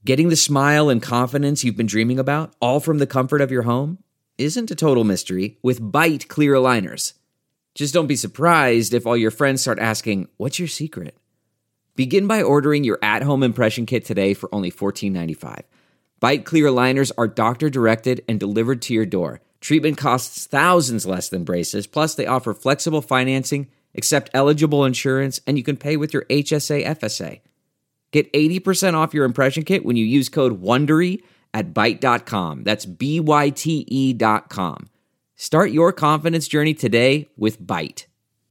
Getting the smile and confidence you've been dreaming about, all from the comfort of your home, isn't a total mystery with Byte clear aligners. Just don't be surprised if all your friends start asking, "What's your secret?" Begin by ordering your at-home impression kit today for only $14.95. Byte clear aligners are doctor-directed and delivered to your door. Treatment costs thousands less than braces, plus they offer flexible financing, accept eligible insurance, and you can pay with your HSA FSA. Get 80% off your impression kit when you use code WONDERY at Byte.com. That's BYTE.com. Start your confidence journey today with Byte.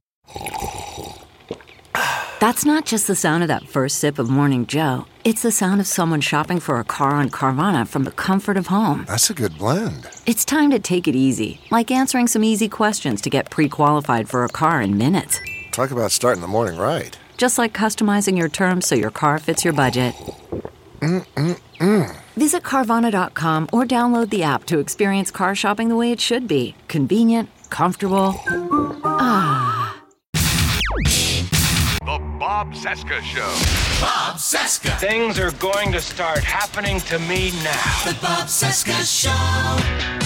That's not just the sound of that first sip of Morning Joe. It's the sound of someone shopping for a car on Carvana from the comfort of home. That's a good blend. It's time to take it easy, like answering some easy questions to get pre-qualified for a car in minutes. Talk about starting the morning right. Just like customizing your terms so your car fits your budget. Visit Carvana.com or download the app to experience car shopping the way it should be. Convenient, comfortable. The Bob Cesca Show. Bob Cesca. Things are going to start happening to me now. The Bob Cesca Show.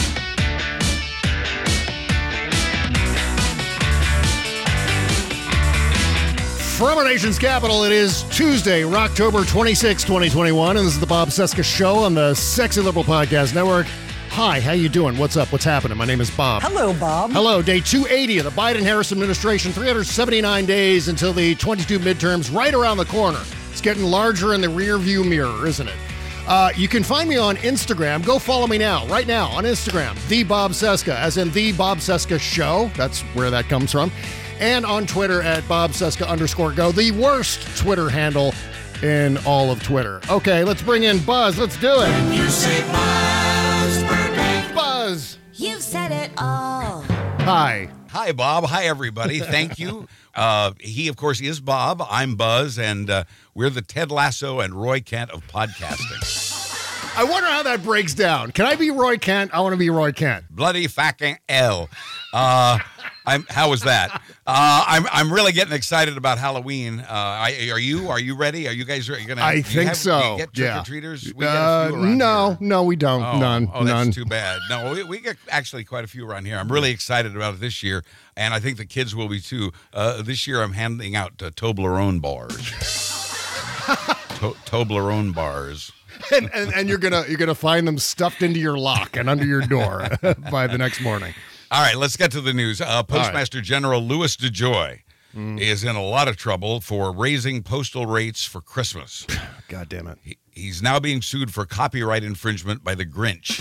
From our nation's capital, it is Tuesday, October 26, 2021, and this is the Bob Cesca Show on the Sexy Liberal Podcast Network. Hi, how you doing? What's up? What's happening? My name is Bob. Hello, Bob. Hello. Day 280 of the Biden-Harris administration, 379 days until the 22 midterms right around the corner. It's getting larger in the rearview mirror, isn't it? You can find me on Instagram. Go follow me now, right now, on Instagram, The Bob Cesca, as in The Bob Cesca Show. That's where that comes from. And on Twitter at @BobCesca_go, the worst Twitter handle in all of Twitter. Okay, let's bring in Buzz. Let's do it. When you say Buzz Burbank. Buzz. You've said it all. Hi. Hi, Bob. Hi, everybody. Thank you. He, of course, is Bob. I'm Buzz, and we're the Ted Lasso and Roy Kent of podcasting. I wonder how that breaks down. Can I be Roy Kent? I want to be Roy Kent. Bloody fucking L. How was that? I'm really getting excited about Halloween. Are you? Are you ready? Are you guys ready? I think so. Do you get trick-or-treaters? We get a few around here. No, we don't. None. That's too bad. No, we get actually quite a fefew around here. I'm really excited about it this year, and I think the kids will be too. This year I'm handing out Toblerone bars. Toblerone bars. And you're gonna find them stuffed into your lock and under your door by the next morning. All right, let's get to the news. Postmaster General Louis DeJoy is in a lot of trouble for raising postal rates for Christmas. God damn it. He's now being sued for copyright infringement by the Grinch.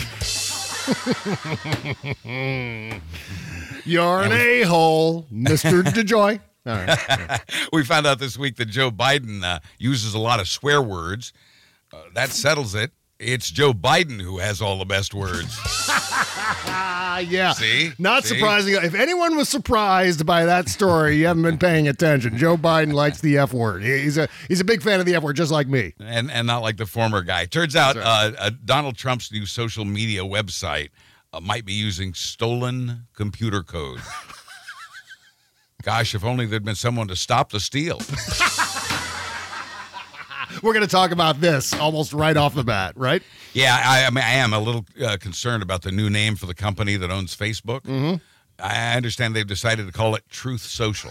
You're an a-hole, Mr. DeJoy. All right. We found out this week that Joe Biden uses a lot of swear words. That settles it. It's Joe Biden who has all the best words. Yeah. See? Not surprising. If anyone was surprised by that story, you haven't been paying attention. Joe Biden likes the F word. He's a big fan of the F word, just like me. And not like the former guy. Turns out Donald Trump's new social media website might be using stolen computer code. Gosh, if only there'd been someone to stop the steal. We're going to talk about this almost right off the bat, right? Yeah, I am a little concerned about the new name for the company that owns Facebook. Mm-hmm. I understand they've decided to call it Truth Social.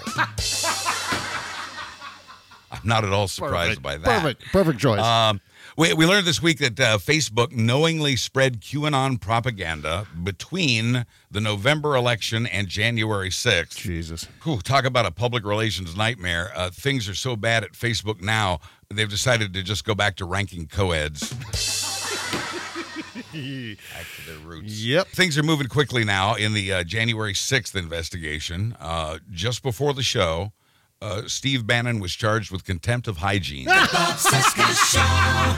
I'm not at all surprised by that. Perfect choice. We learned this week that Facebook knowingly spread QAnon propaganda between the November election and January 6th. Jesus. Talk about a public relations nightmare. Things are so bad at Facebook now, they've decided to just go back to ranking co-eds. Back to their roots. Yep. Things are moving quickly now in the January 6th investigation. Just before the show, Steve Bannon was charged with contempt of hygiene. The Bob Cesca Show.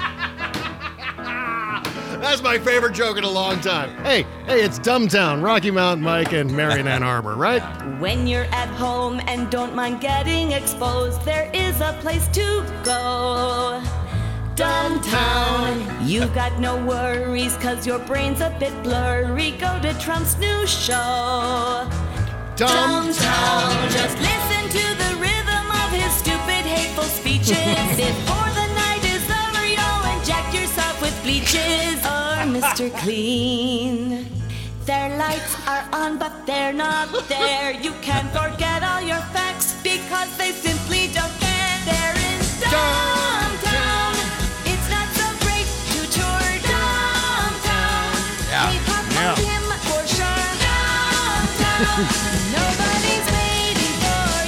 That's my favorite joke in a long time. Hey, it's Dumbtown, Rocky Mountain Mike, and Marion Ann Arbor, right? When you're at home and don't mind getting exposed, there is a place to go. Dumbtown. You got no worries, cause your brain's a bit blurry. Go to Trump's new show. Dumbtown. Just listen to the rhythm of his stupid, hateful speeches. Before the night is over, you'll inject yourself bleaches or Mr. Clean. Their lights are on, but they're not there. You can forget all your facts because they simply don't care. They're in downtown. It's not so great to tour downtown. Yeah. Hey, pop on him for sure. Downtown. Nobody's waiting for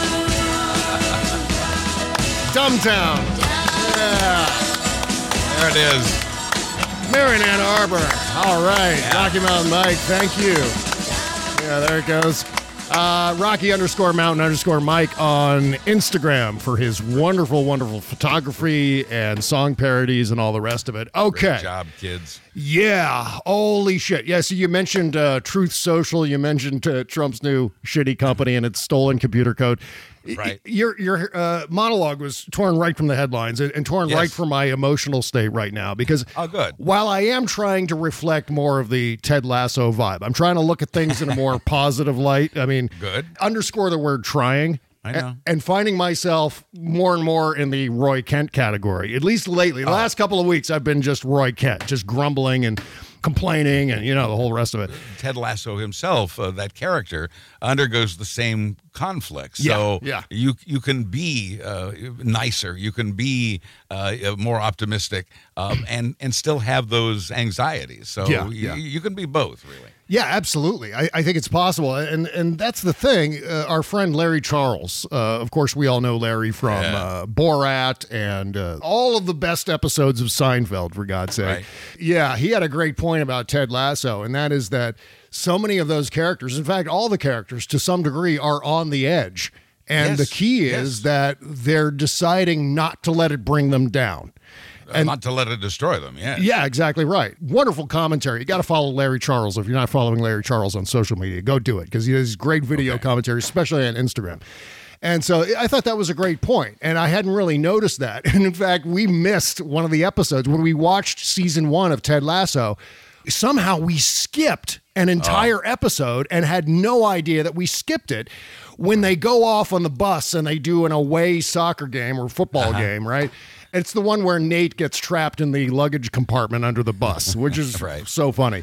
you. Dumbtown. Yeah. There it is. Marion, Ann Arbor. All right. Yeah. Rocky Mountain Mike, thank you. Yeah, there it goes. Rocky_Mountain_Mike on Instagram for his wonderful, wonderful photography and song parodies and all the rest of it. Okay. Great job, kids. Yeah. Holy shit. Yeah, so you mentioned Truth Social. You mentioned Trump's new shitty company and its stolen computer code. Right. Your monologue was torn right from the headlines and torn right from my emotional state right now because good. While I am trying to reflect more of the Ted Lasso vibe, I'm trying to look at things in a more positive light. I mean, underscore the word trying. I know. And finding myself more and more in the Roy Kent category, at least lately. The last couple of weeks, I've been just Roy Kent, just grumbling and complaining and, the whole rest of it. Ted Lasso himself, that character, undergoes the same conflict. So you can be nicer, you can be more optimistic, and still have those anxieties. So you can be both, really. Yeah, absolutely. I think it's possible. And that's the thing. Our friend Larry Charles, of course, we all know Larry from Borat and all of the best episodes of Seinfeld, for God's sake. Right. Yeah, he had a great point about Ted Lasso, and that is that so many of those characters, in fact, all the characters to some degree are on the edge. And the key is that they're deciding not to let it bring them down. And not to let it destroy them, Yeah, exactly right. Wonderful commentary. You got to follow Larry Charles. If you're not following Larry Charles on social media, go do it because he has great video commentary, especially on Instagram. And so I thought that was a great point, and I hadn't really noticed that. And in fact, we missed one of the episodes when we watched season 1 of Ted Lasso. Somehow we skipped an entire episode and had no idea that we skipped it when they go off on the bus and they do an away soccer game or football game, right? It's the one where Nate gets trapped in the luggage compartment under the bus, which is so funny.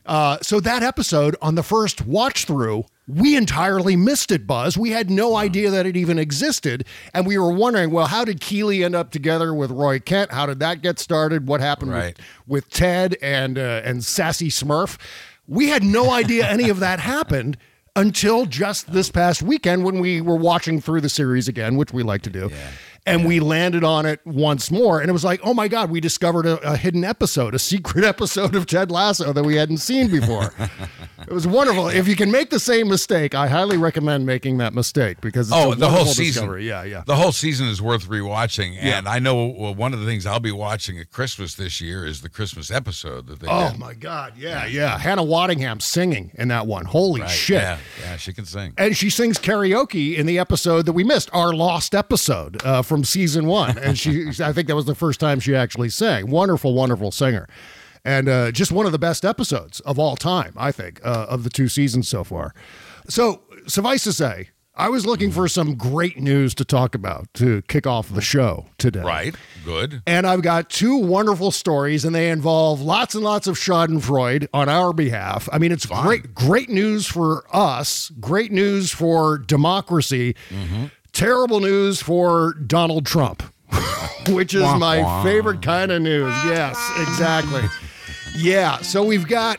So that episode, on the first watch through, we entirely missed it, Buzz. We had no idea that it even existed. And we were wondering, well, how did Keeley end up together with Roy Kent? How did that get started? What happened with Ted and Sassy Smurf? We had no idea any of that happened until just this past weekend when we were watching through the series again, which we like to do. And we landed on it once more. And it was like, oh my God, we discovered a hidden episode, a secret episode of Ted Lasso that we hadn't seen before. It was wonderful. If you can make the same mistake, I highly recommend making that mistake because it's the whole season. Discovery. Yeah. The whole season is worth rewatching. And I know one of the things I'll be watching at Christmas this year is the Christmas episode that they did. My God. Yeah. Hannah Waddingham singing in that one. Holy shit. Yeah, she can sing. And she sings karaoke in the episode that we missed, our lost episode from season 1. And I think that was the first time she actually sang. Wonderful, wonderful singer. And just one of the best episodes of all time, I think, of the 2 seasons so far. So suffice to say, I was looking for some great news to talk about to kick off the show today. Right. Good. And I've got 2 wonderful stories, and they involve lots and lots of schadenfreude on our behalf. I mean, it's great news for us, great news for democracy, terrible news for Donald Trump, which is my favorite kind of news. Yes, exactly. Yeah, so we've got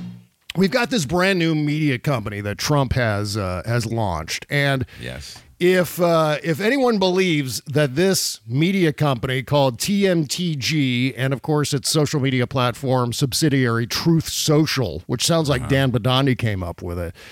this brand new media company that Trump has launched, and if anyone believes that this media company called TMTG, and of course its social media platform subsidiary Truth Social, which sounds like Dan Badani came up with it,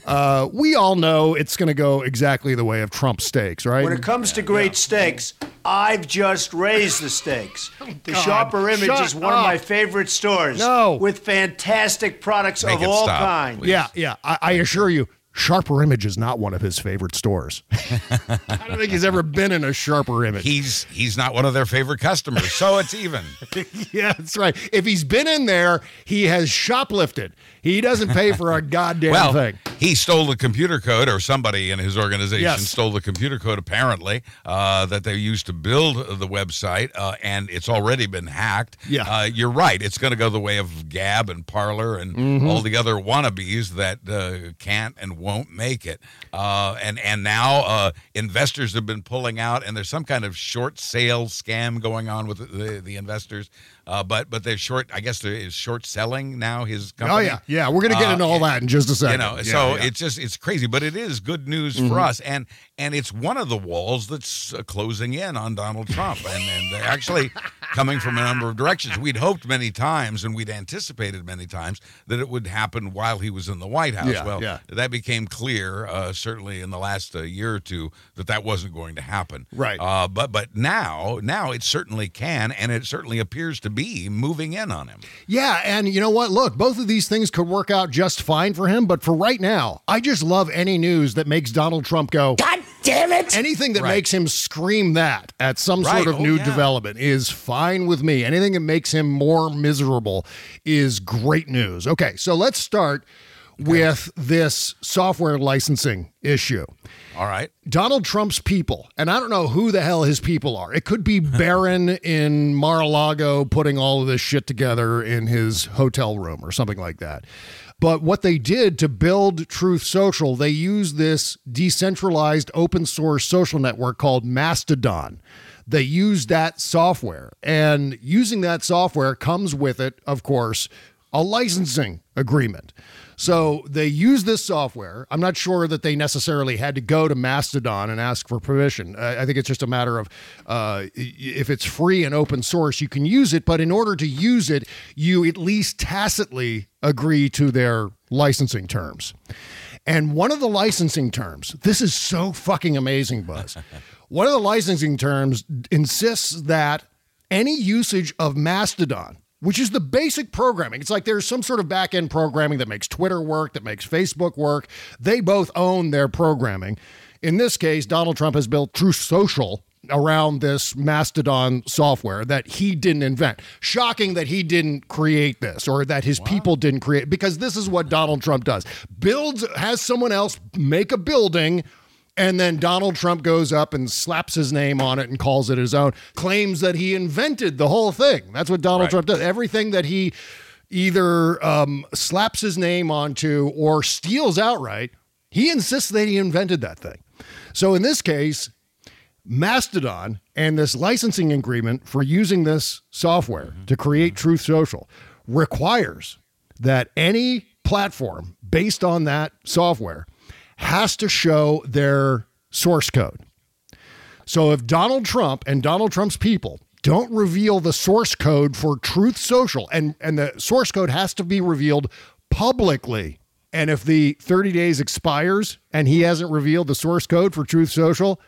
we all know it's going to go exactly the way of Trump steaks, right? When it comes to great steaks, I've just raised the stakes. The Sharper Image is one of my favorite stores. With fantastic products of all kinds. Please. Yeah. I assure you, Sharper Image is not one of his favorite stores. I don't think he's ever been in a Sharper Image. He's not one of their favorite customers, so it's even. Yeah, that's right. If he's been in there, he has shoplifted. He doesn't pay for a goddamn thing. He stole the computer code, or somebody in his organization stole the computer code, apparently, that they used to build the website, and it's already been hacked. Yeah. You're right. It's going to go the way of Gab and Parler and all the other wannabes that can't and won't make it. And now investors have been pulling out, and there's some kind of short sale scam going on with the investors. But they're short. I guess there is short selling now. His company. Oh yeah. We're gonna get into all that in just a second. It's crazy, but it is good news for us, and it's one of the walls that's closing in on Donald Trump, and they're actually coming from a number of directions. We'd hoped many times, and we'd anticipated many times that it would happen while he was in the White House. That became clear, certainly in the last year or two, that wasn't going to happen. Right. But now it certainly can, and it certainly appears to be moving in on him. Yeah, and you know what? Look, both of these things could work out just fine for him, but for right now, I just love any news that makes Donald Trump go, God damn it! Anything that makes him scream that at some sort of new development is fine with me. Anything that makes him more miserable is great news. Okay, so let's start with this software licensing issue. All right. Donald Trump's people, and I don't know who the hell his people are. It could be Barron in Mar-a-Lago putting all of this shit together in his hotel room or something like that. But what they did to build Truth Social, they used this decentralized open source social network called Mastodon. They used that software, and using that software comes with it, of course, a licensing agreement. So they use this software. I'm not sure that they necessarily had to go to Mastodon and ask for permission. I think it's just a matter of if it's free and open source, you can use it. But in order to use it, you at least tacitly agree to their licensing terms. And one of the licensing terms, this is so fucking amazing, Buzz. One of the licensing terms insists that any usage of Mastodon, which is the basic programming. It's like there's some sort of back-end programming that makes Twitter work, that makes Facebook work. They both own their programming. In this case, Donald Trump has built Truth Social around this Mastodon software that he didn't invent. Shocking that he didn't create this, or that his people didn't create, because this is what Donald Trump does. Has someone else make a building, and then Donald Trump goes up and slaps his name on it and calls it his own, claims that he invented the whole thing. That's what Donald Trump does. Everything that he either slaps his name onto or steals outright, he insists that he invented that thing. So in this case, Mastodon and this licensing agreement for using this software to create Truth Social requires that any platform based on that software has to show their source code. So if Donald Trump and Donald Trump's people don't reveal the source code for Truth Social, and the source code has to be revealed publicly, and if the 30 days expires and he hasn't revealed the source code for Truth Social,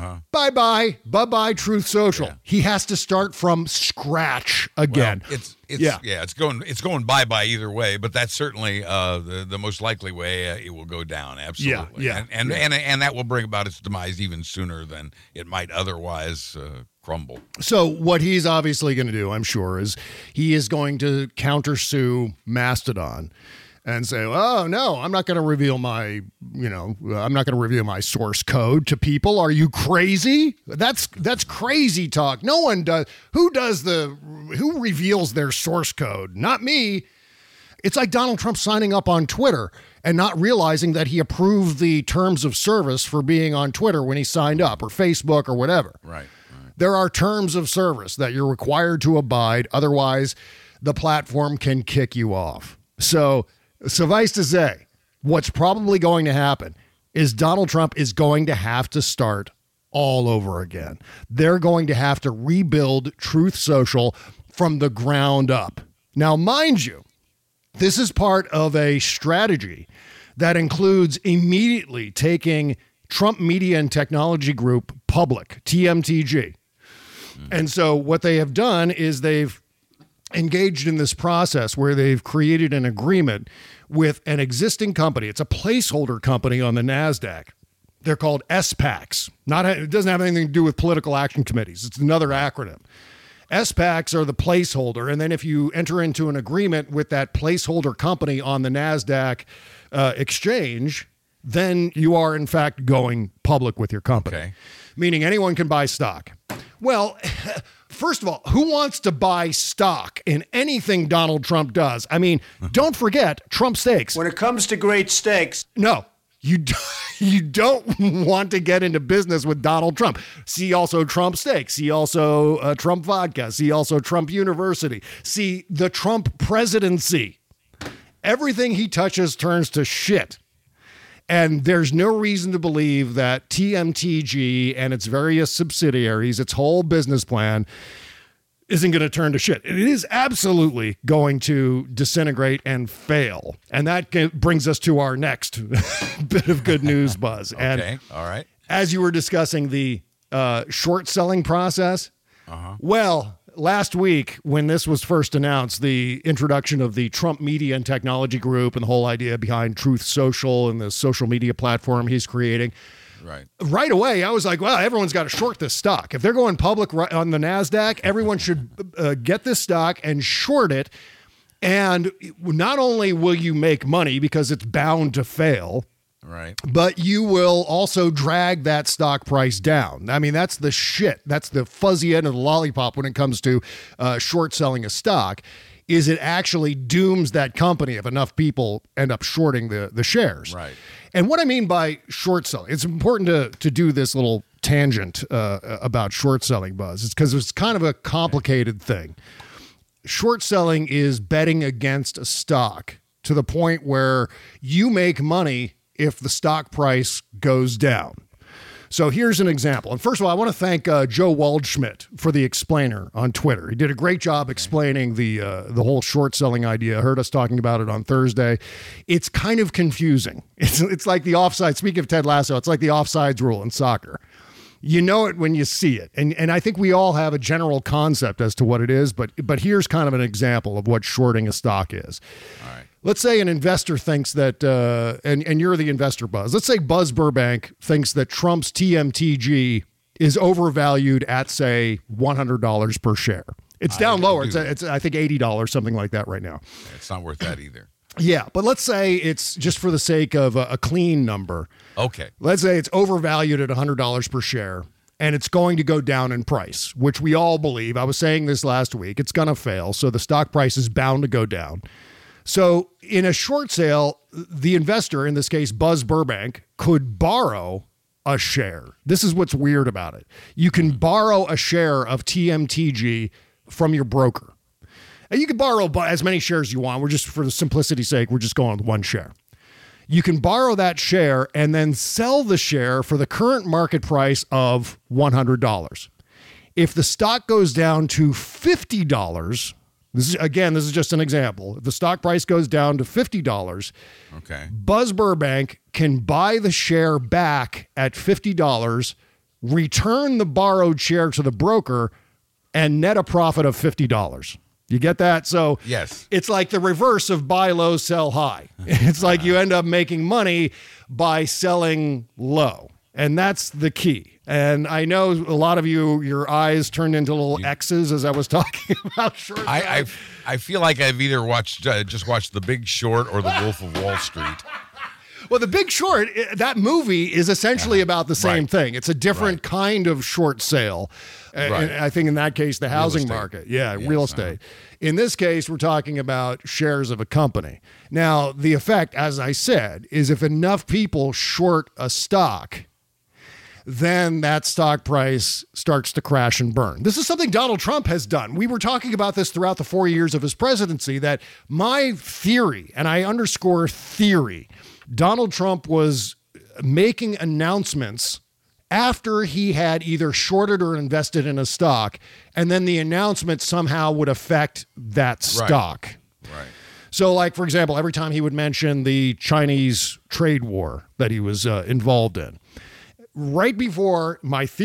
bye-bye Truth Social. Yeah. He has to start from scratch again. Well, it's going bye-bye either way, but that's certainly the most likely way it will go down. Absolutely. And that will bring about its demise even sooner than it might otherwise crumble. So what he's obviously going to do, I'm sure, is he is going to countersue Mastodon and say, oh, no, I'm not going to reveal my source code to people. Are you crazy? That's crazy talk. No one does. Who reveals their source code? Not me. It's like Donald Trump signing up on Twitter and not realizing that he approved the terms of service for being on Twitter when he signed up, or Facebook or whatever. Right. There are terms of service that you're required to abide. Otherwise, the platform can kick you off. So suffice to say, what's probably going to happen is Donald Trump is going to have to start all over again. They're going to have to rebuild Truth Social from the ground up. Now, mind you, this is part of a strategy that includes immediately taking Trump Media and Technology Group public, TMTG. And so what they have done is they've engaged in this process where they've created an agreement with an existing company. It's a placeholder company on the NASDAQ. They're called SPACs. It doesn't have anything to do with political action committees. It's another acronym. SPACs are the placeholder. And then if you enter into an agreement with that placeholder company on the NASDAQ exchange, then you are, in fact, going public with your company. Okay. Meaning anyone can buy stock. Well, first of all, who wants to buy stock in anything Donald Trump does? I mean, don't forget Trump steaks. When it comes to great steaks. No, you don't want to get into business with Donald Trump. See also Trump steaks. See also Trump vodka. See also Trump University. See the Trump presidency. Everything he touches turns to shit. And there's no reason to believe that TMTG and its various subsidiaries, its whole business plan, isn't going to turn to shit. It is absolutely going to disintegrate and fail. And that brings us to our next bit of good news, Buzz. Okay, and all right. As you were discussing the short selling process, well, last week, when this was first announced, the introduction of the Trump Media and Technology Group and the whole idea behind Truth Social and the social media platform he's creating, right away, I was like, well, everyone's got to short this stock. If they're going public on the NASDAQ, everyone should get this stock and short it. And not only will you make money because it's bound to fail, right, but you will also drag that stock price down. I mean, that's the shit. That's the fuzzy end of the lollipop when it comes to short selling a stock, is it actually dooms that company if enough people end up shorting the shares. Right. And what I mean by short selling, it's important to do this little tangent about short selling, Buzz. It's because it's kind of a complicated thing. Short selling is betting against a stock to the point where you make money if the stock price goes down. So here's an example. And first of all, I want to thank Joe Waldschmidt for the explainer on Twitter. He did a great job explaining the whole short selling idea. I heard us talking about it on Thursday. It's kind of confusing. It's like the offside. Speaking of Ted Lasso, it's like the offsides rule in soccer. You know it when you see it. And I think we all have a general concept as to what it is, but here's kind of an example of what shorting a stock is. All right. Let's say an investor thinks that, and you're the investor, Buzz. Let's say Buzz Burbank thinks that Trump's TMTG is overvalued at, say, $100 per share. It's down lower. It's I think, $80, something like that right now. It's not worth that either. Yeah, but let's say it's just for the sake of a clean number. Okay. Let's say it's overvalued at $100 per share, and it's going to go down in price, which we all believe. I was saying this last week. It's going to fail, so the stock price is bound to go down. So in a short sale, the investor, in this case, Buzz Burbank, could borrow a share. This is what's weird about it. You can borrow a share of TMTG from your broker. And you can borrow as many shares as you want. We're just, for the simplicity's sake, we're just going with one share. You can borrow that share and then sell the share for the current market price of $100. If the stock goes down to $50, this is just an example. If the stock price goes down to $50, okay, Buzz Burbank can buy the share back at $50, return the borrowed share to the broker, and net a profit of $50. You get that? So yes, it's like the reverse of buy low, sell high. It's like you end up making money by selling low. And that's the key. And I know a lot of you, your eyes turned into little X's as I was talking about short. I feel like I've either just watched The Big Short or The Wolf of Wall Street. Well, The Big Short, that movie is essentially about the same thing. It's a different kind of short sale. And I think in that case, the housing market. Yeah, real estate. In this case, we're talking about shares of a company. Now, the effect, as I said, is if enough people short a stock, then that stock price starts to crash and burn. This is something Donald Trump has done. We were talking about this throughout the 4 years of his presidency, that my theory, and I underscore theory, Donald Trump was making announcements after he had either shorted or invested in a stock, and then the announcement somehow would affect that stock. Right. So, like, for example, every time he would mention the Chinese trade war that he was involved in, right before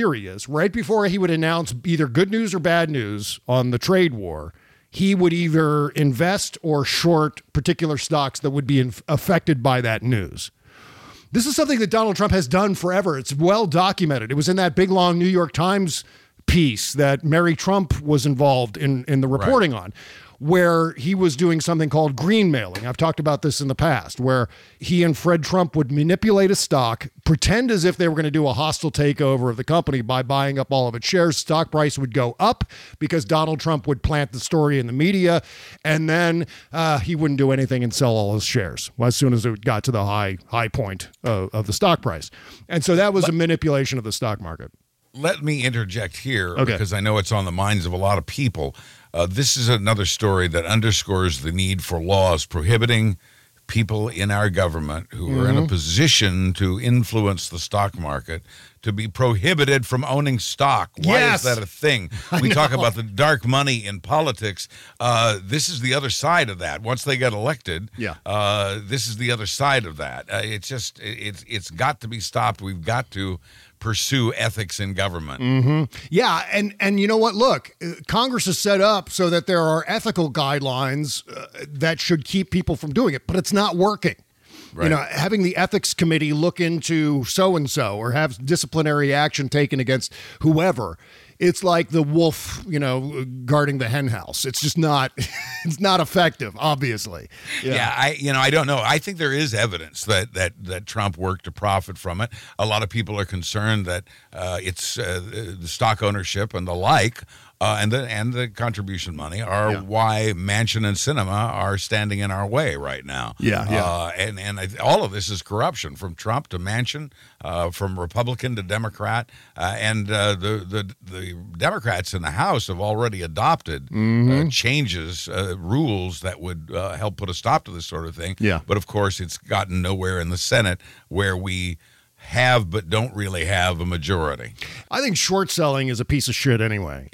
he would announce either good news or bad news on the trade war, he would either invest or short particular stocks that would be affected by that news. This is something that Donald Trump has done forever. It's well documented. It was in that big, long New York Times piece that Mary Trump was involved in the reporting on, where he was doing something called green mailing. I've talked about this in the past, where he and Fred Trump would manipulate a stock, pretend as if they were going to do a hostile takeover of the company by buying up all of its shares. Stock price would go up because Donald Trump would plant the story in the media, and then he wouldn't do anything and sell all his shares as soon as it got to the high point of the stock price. And so that was a manipulation of the stock market. Let me interject here because I know it's on the minds of a lot of people. This is another story that underscores the need for laws prohibiting people in our government who are in a position to influence the stock market to be prohibited from owning stock. Why is that a thing? We talk about the dark money in politics. This is the other side of that. Once they get elected, this is the other side of that. It's got to be stopped. We've got to pursue ethics in government. Yeah, and you know what? Look, Congress is set up so that there are ethical guidelines that should keep people from doing it, but it's not working. Right. You know, having the ethics committee look into so-and-so or have disciplinary action taken against whoever, it's like the wolf, guarding the hen house. It's just not, it's not effective, obviously. I don't know. I think there is evidence that Trump worked to profit from it. A lot of people are concerned that it's the stock ownership and the like, and the contribution money are why Manchin and Sinema are standing in our way right now. All of this is corruption, from Trump to Manchin, from Republican to Democrat, and the Democrats in the House have already adopted changes, rules that would help put a stop to this sort of thing. But of course, it's gotten nowhere in the Senate, where we have but don't really have a majority. I think short selling is a piece of shit anyway.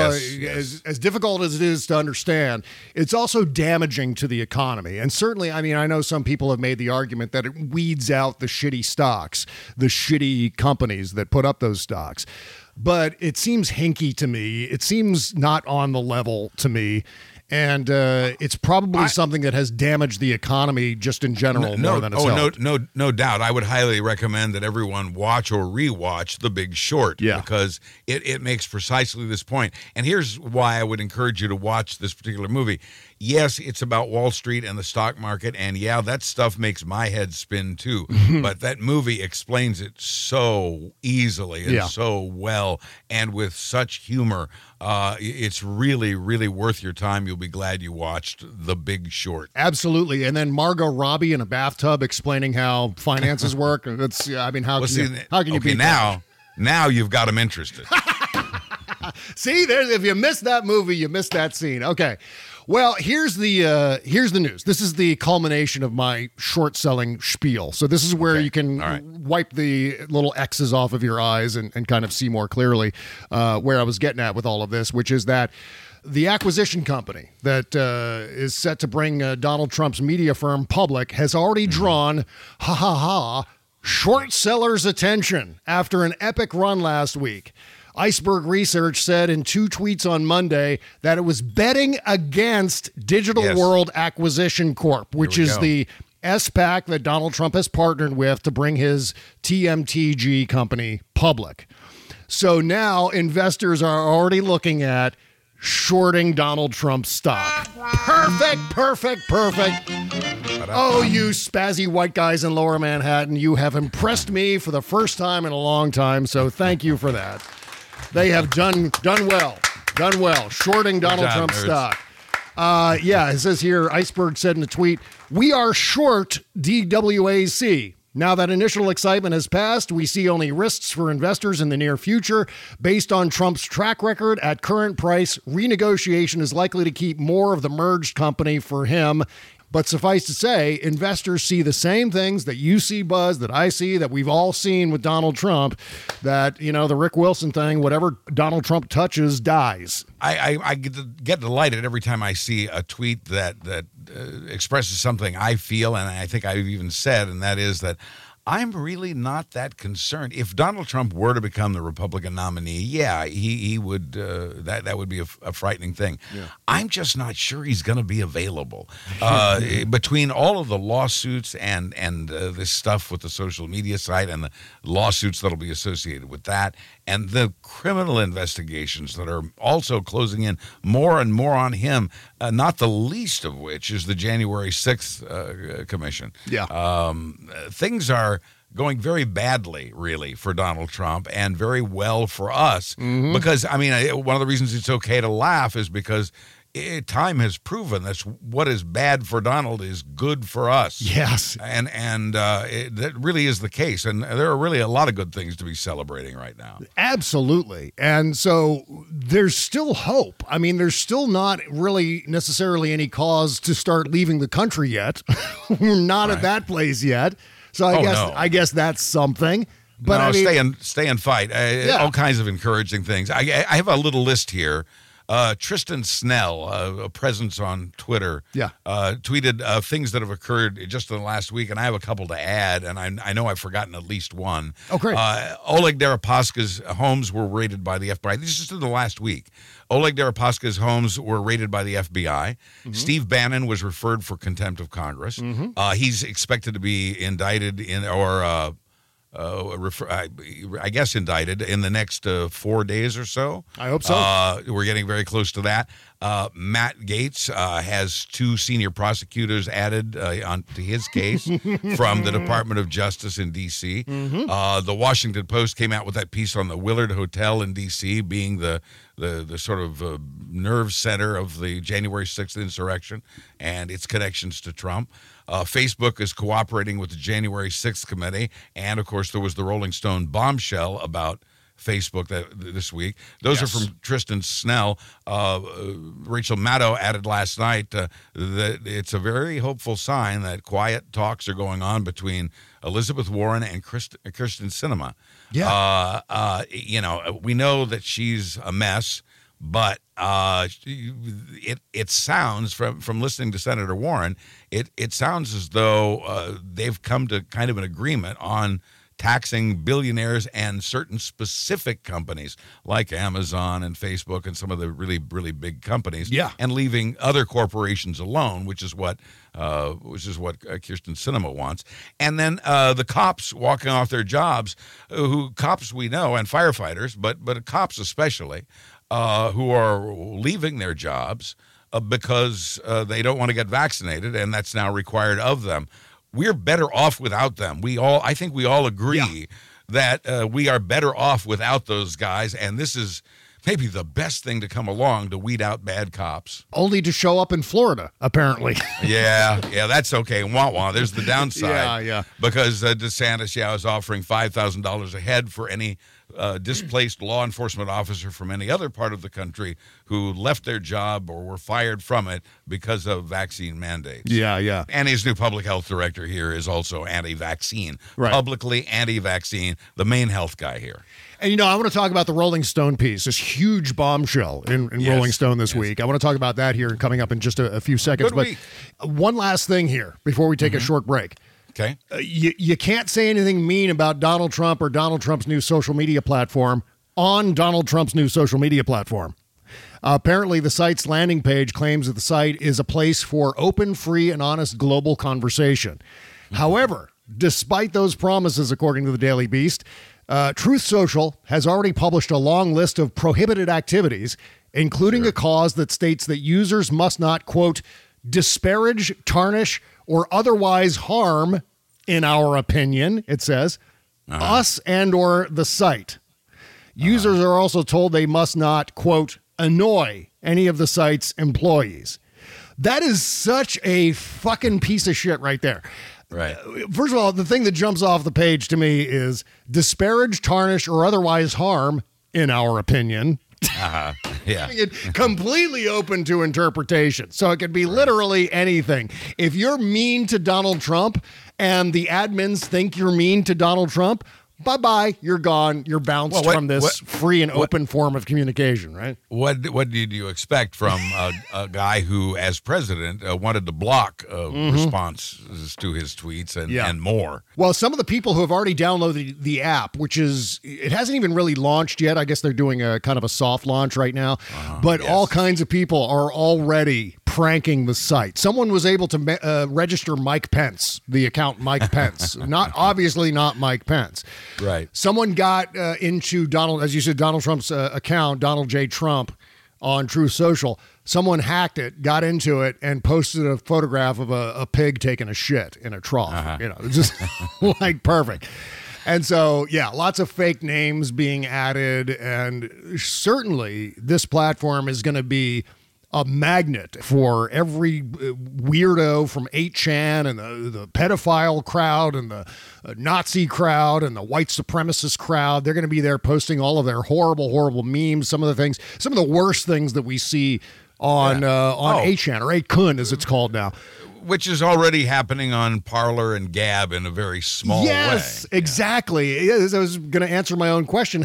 As difficult as it is to understand, it's also damaging to the economy. And certainly, I know some people have made the argument that it weeds out the shitty stocks, the shitty companies that put up those stocks. But it seems hinky to me. It seems not on the level to me. And it's probably something that has damaged the economy just in general more than it's helped. No doubt. I would highly recommend that everyone watch or rewatch The Big Short, because it makes precisely this point. And here's why I would encourage you to watch this particular movie. Yes, it's about Wall Street and the stock market, and that stuff makes my head spin too. But that movie explains it so easily and so well, and with such humor. It's really, really worth your time. You'll be glad you watched The Big Short. Absolutely. And then Margot Robbie in a bathtub explaining how finances work. That's, how can you beat that? Now you've got them interested. See, if you missed that movie, you missed that scene. Okay. Well, here's the news. This is the culmination of my short selling spiel. So this is where you can wipe the little X's off of your eyes and kind of see more clearly where I was getting at with all of this, which is that the acquisition company that is set to bring Donald Trump's media firm public has already drawn, short sellers' attention after an epic run last week. Iceberg Research said in 2 tweets on Monday that it was betting against Digital World Acquisition Corp, which is the SPAC that Donald Trump has partnered with to bring his TMTG company public. So now investors are already looking at shorting Donald Trump's stock. Perfect. Oh, you spazzy white guys in Lower Manhattan, you have impressed me for the first time in a long time, so thank you for that. They have done well, shorting Donald Trump's stock. It says here, Iceberg said in a tweet, "We are short DWAC. Now that initial excitement has passed, we see only risks for investors in the near future. Based on Trump's track record at current price, renegotiation is likely to keep more of the merged company for him. But suffice to say, investors see the same things that you see, Buzz, that I see, that we've all seen with Donald Trump, that, the Rick Wilson thing, whatever Donald Trump touches dies." I get delighted every time I see a tweet that expresses something I feel, and I think I've even said, and that is that I'm really not that concerned. If Donald Trump were to become the Republican nominee, yeah, he would. That would be a frightening thing. Yeah. I'm just not sure he's going to be available. Between all of the lawsuits and this stuff with the social media site and the lawsuits that'll be associated with that, and the criminal investigations that are also closing in more and more on him, not the least of which is the January 6th commission. Yeah. Things are going very badly, really, for Donald Trump, and very well for us. Mm-hmm. Because, I mean, one of the reasons it's okay to laugh is because time has proven that what is bad for Donald is good for us. Yes. And that really is the case. And there are really a lot of good things to be celebrating right now. Absolutely. And so there's still hope. I mean, there's still not really necessarily any cause to start leaving the country yet. We're not at that place yet. So I guess that's something. But no, I mean, stay and fight. All kinds of encouraging things. I have a little list here. Tristan Snell, a presence on Twitter, tweeted things that have occurred just in the last week, and I have a couple to add, and I know I've forgotten at least one. Oh, great. Oleg Deripaska's homes were raided by the FBI. This is just in the last week. Oleg Deripaska's homes were raided by the FBI. Mm-hmm. Steve Bannon was referred for contempt of Congress. Mm-hmm. He's expected to be indicted I guess indicted in the next 4 days or so. I hope so. We're getting very close to that. Matt Gaetz has 2 senior prosecutors added onto his case from the Department of Justice in D.C. Mm-hmm. The Washington Post came out with that piece on the Willard Hotel in D.C. being the sort of nerve center of the January 6th insurrection and its connections to Trump. Facebook is cooperating with the January 6th committee. And, of course, there was the Rolling Stone bombshell about Facebook this week. Those are from Tristan Snell. Rachel Maddow added last night that it's a very hopeful sign that quiet talks are going on between Elizabeth Warren and Kyrsten Sinema. Yeah. We know that she's a mess, but it sounds from listening to Senator Warren, it sounds as though they've come to kind of an agreement on taxing billionaires and certain specific companies like Amazon and Facebook and some of the really, really big companies, and leaving other corporations alone, which is what Kyrsten Sinema wants. And then the cops walking off their jobs, cops we know, and firefighters, but cops especially, who are leaving their jobs because they don't want to get vaccinated, and that's now required of them. We're better off without them. I think we all agree that we are better off without those guys, and this is maybe the best thing to come along to weed out bad cops. Only to show up in Florida, apparently. Yeah, that's okay. Wah-wah. There's the downside. Yeah. Because DeSantis, is offering $5,000 a head for any displaced law enforcement officer from any other part of the country who left their job or were fired from it because of vaccine mandates. Yeah. And his new public health director here is also anti-vaccine. Right. Publicly anti-vaccine, the main health guy here. And, I want to talk about the Rolling Stone piece, this huge bombshell in Rolling Stone this week. I want to talk about that here coming up in just a few seconds. Good week. One last thing here before we take a short break. Okay. You can't say anything mean about Donald Trump or Donald Trump's new social media platform on Donald Trump's new social media platform. Apparently, the site's landing page claims that the site is a place for open, free, and honest global conversation. However, despite those promises, according to the Daily Beast, Truth Social has already published a long list of prohibited activities, including a clause that states that users must not, quote, disparage, tarnish, or otherwise harm, in our opinion, it says, us and or the site. Users are also told they must not, quote, annoy any of the site's employees. That is such a fucking piece of shit right there. Right. First of all, the thing that jumps off the page to me is disparage, tarnish, or otherwise harm, in our opinion. Yeah. It completely open to interpretation. So it could be literally anything. If you're mean to Donald Trump and the admins think you're mean to Donald Trump, bye-bye, you're gone, you're bounced from this free and open form of communication, right? What did you expect from a guy who, as president, wanted to block responses to his tweets and more? Well, some of the people who have already downloaded the app, it hasn't even really launched yet. I guess they're doing a kind of a soft launch right now. But all kinds of people are already pranking the site. Someone was able to register Mike Pence, the account Mike Pence. Obviously not Mike Pence. Right. Someone got into Donald Trump's account, Donald J. Trump, on Truth Social. Someone hacked it, got into it, and posted a photograph of a pig taking a shit in a trough. Just like perfect. And so, lots of fake names being added, and certainly this platform is going to be a magnet for every weirdo from 8chan and the pedophile crowd and the Nazi crowd and the white supremacist crowd. They're going to be there posting all of their horrible, horrible memes, some of the worst things that we see on 8chan, or 8kun as it's called now. Which is already happening on Parler and Gab in a very small way. Yes, exactly. I was going to answer my own question.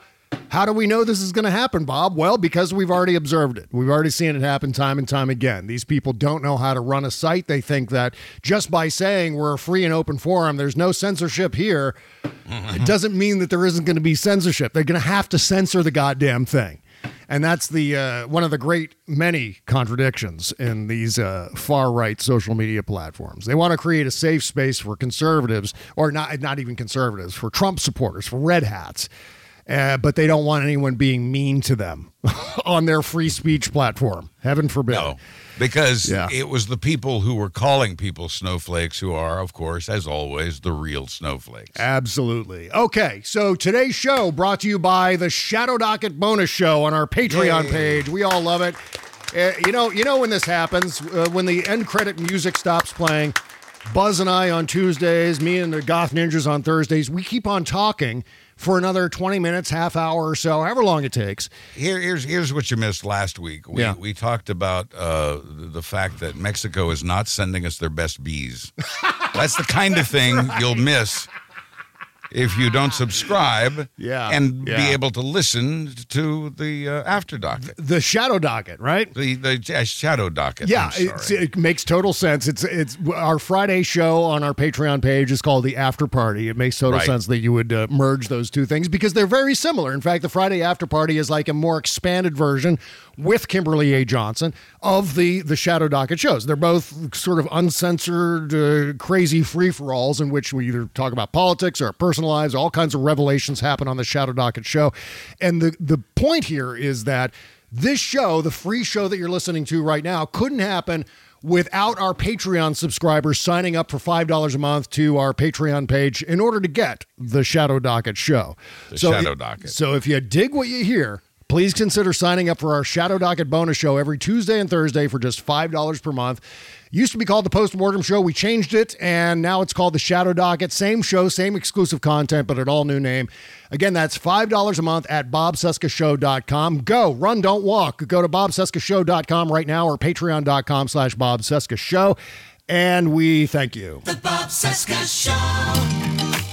How do we know this is going to happen, Bob? Well, because we've already observed it. We've already seen it happen time and time again. These people don't know how to run a site. They think that just by saying we're a free and open forum, there's no censorship here, it doesn't mean that there isn't going to be censorship. They're going to have to censor the goddamn thing. And that's the one of the great many contradictions in these far-right social media platforms. They want to create a safe space for conservatives, or not even conservatives, for Trump supporters, for red hats. But they don't want anyone being mean to them on their free speech platform. Heaven forbid. No, because it was the people who were calling people snowflakes who are, of course, as always, the real snowflakes. Absolutely. Okay, so today's show brought to you by the Shadow Docket bonus show on our Patreon page. We all love it. You know when this happens, when the end credit music stops playing, Buzz and I on Tuesdays, me and the Goth Ninjas on Thursdays, we keep on talking for another 20 minutes, half hour or so, however long it takes. Here's what you missed last week. We talked about the fact that Mexico is not sending us their best bees. That's the kind of thing you'll miss if you don't subscribe and be able to listen to the After Docket. The Shadow Docket, right? The Shadow Docket. Yeah, it makes total sense. It's our Friday show on our Patreon page is called the After Party. It makes total sense that you would merge those two things because they're very similar. In fact, the Friday After Party is like a more expanded version with Kimberly A. Johnson of the Shadow Docket shows. They're both sort of uncensored, crazy free-for-alls in which we either talk about politics or personal lives. All kinds of revelations happen on the Shadow Docket show. And the point here is that this show, the free show that you're listening to right now, couldn't happen without our Patreon subscribers signing up for $5 a month to our Patreon page in order to get the Shadow Docket show. Shadow Docket. So if you dig what you hear, please consider signing up for our Shadow Docket bonus show every Tuesday and Thursday for just $5 per month. Used to be called the Postmortem Show. We changed it, and now it's called the Shadow Docket. Same show, same exclusive content, but an all-new name. Again, that's $5 a month at bobcescashow.com. Go, run, don't walk. Go to bobcescashow.com right now or patreon.com/bobcescashow, and we thank you. The Bob Cesca Show.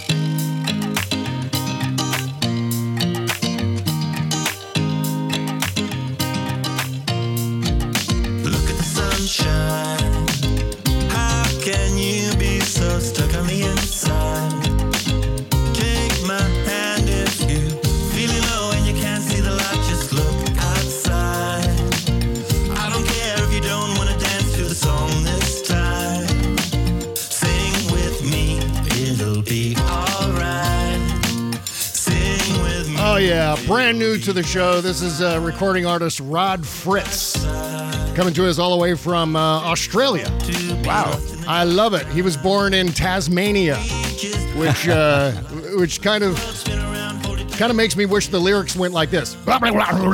How can you be so stuck on the inside? Take my hand if you feeling low and you can't see the light, just look outside. I don't care if you don't want to dance to the song this time. Sing with me, it'll be alright. Sing with me. Oh yeah, brand new to the show. This is recording artist Rod Fritz. Coming to us all the way from Australia. Wow. I love it. He was born in Tasmania, which kind of makes me wish the lyrics went like this. I'm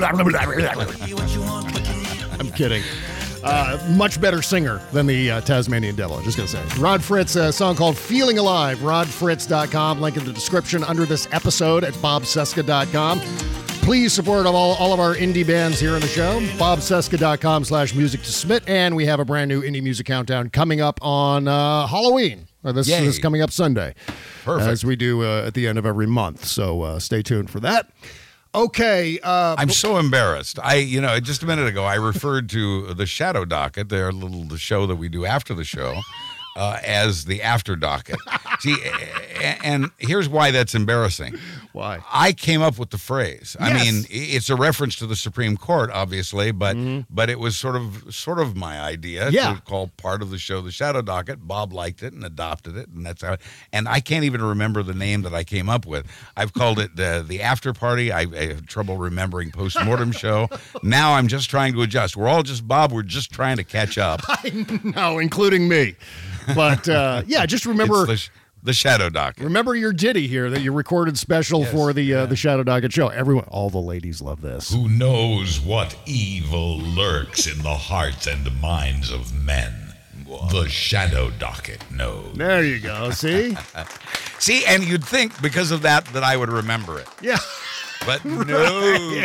kidding. Much better singer than the Tasmanian Devil, I'm just going to say. Rod Fritz, a song called Feeling Alive, rodfritz.com. Link in the description under this episode at bobcesca.com. Please support all of our indie bands here on the show. bobcesca.com/music to submit. And we have a brand new indie music countdown coming up on Halloween. This is coming up Sunday. Perfect. As we do at the end of every month. So stay tuned for that. Okay. I'm so embarrassed. Just a minute ago, I referred to the Shadow Docket, the show that we do after the show, as the After Docket. See, and here's why that's embarrassing. Why? I came up with the phrase. Yes. I mean, it's a reference to the Supreme Court, obviously, but it was sort of my idea to call part of the show the Shadow Docket. Bob liked it and adopted it, and that's how. And I can't even remember the name that I came up with. I've called it the After Party. I have trouble remembering Postmortem Show. Now I'm just trying to adjust. We're all just Bob. We're just trying to catch up. I know, including me. But just remember. The Shadow Docket. Remember your ditty here that you recorded special for the Shadow Docket show. All the ladies love this. Who knows what evil lurks in the hearts and minds of men? The Shadow Docket knows. There you go. See? See, and you'd think because of that I would remember it. Yeah. But no.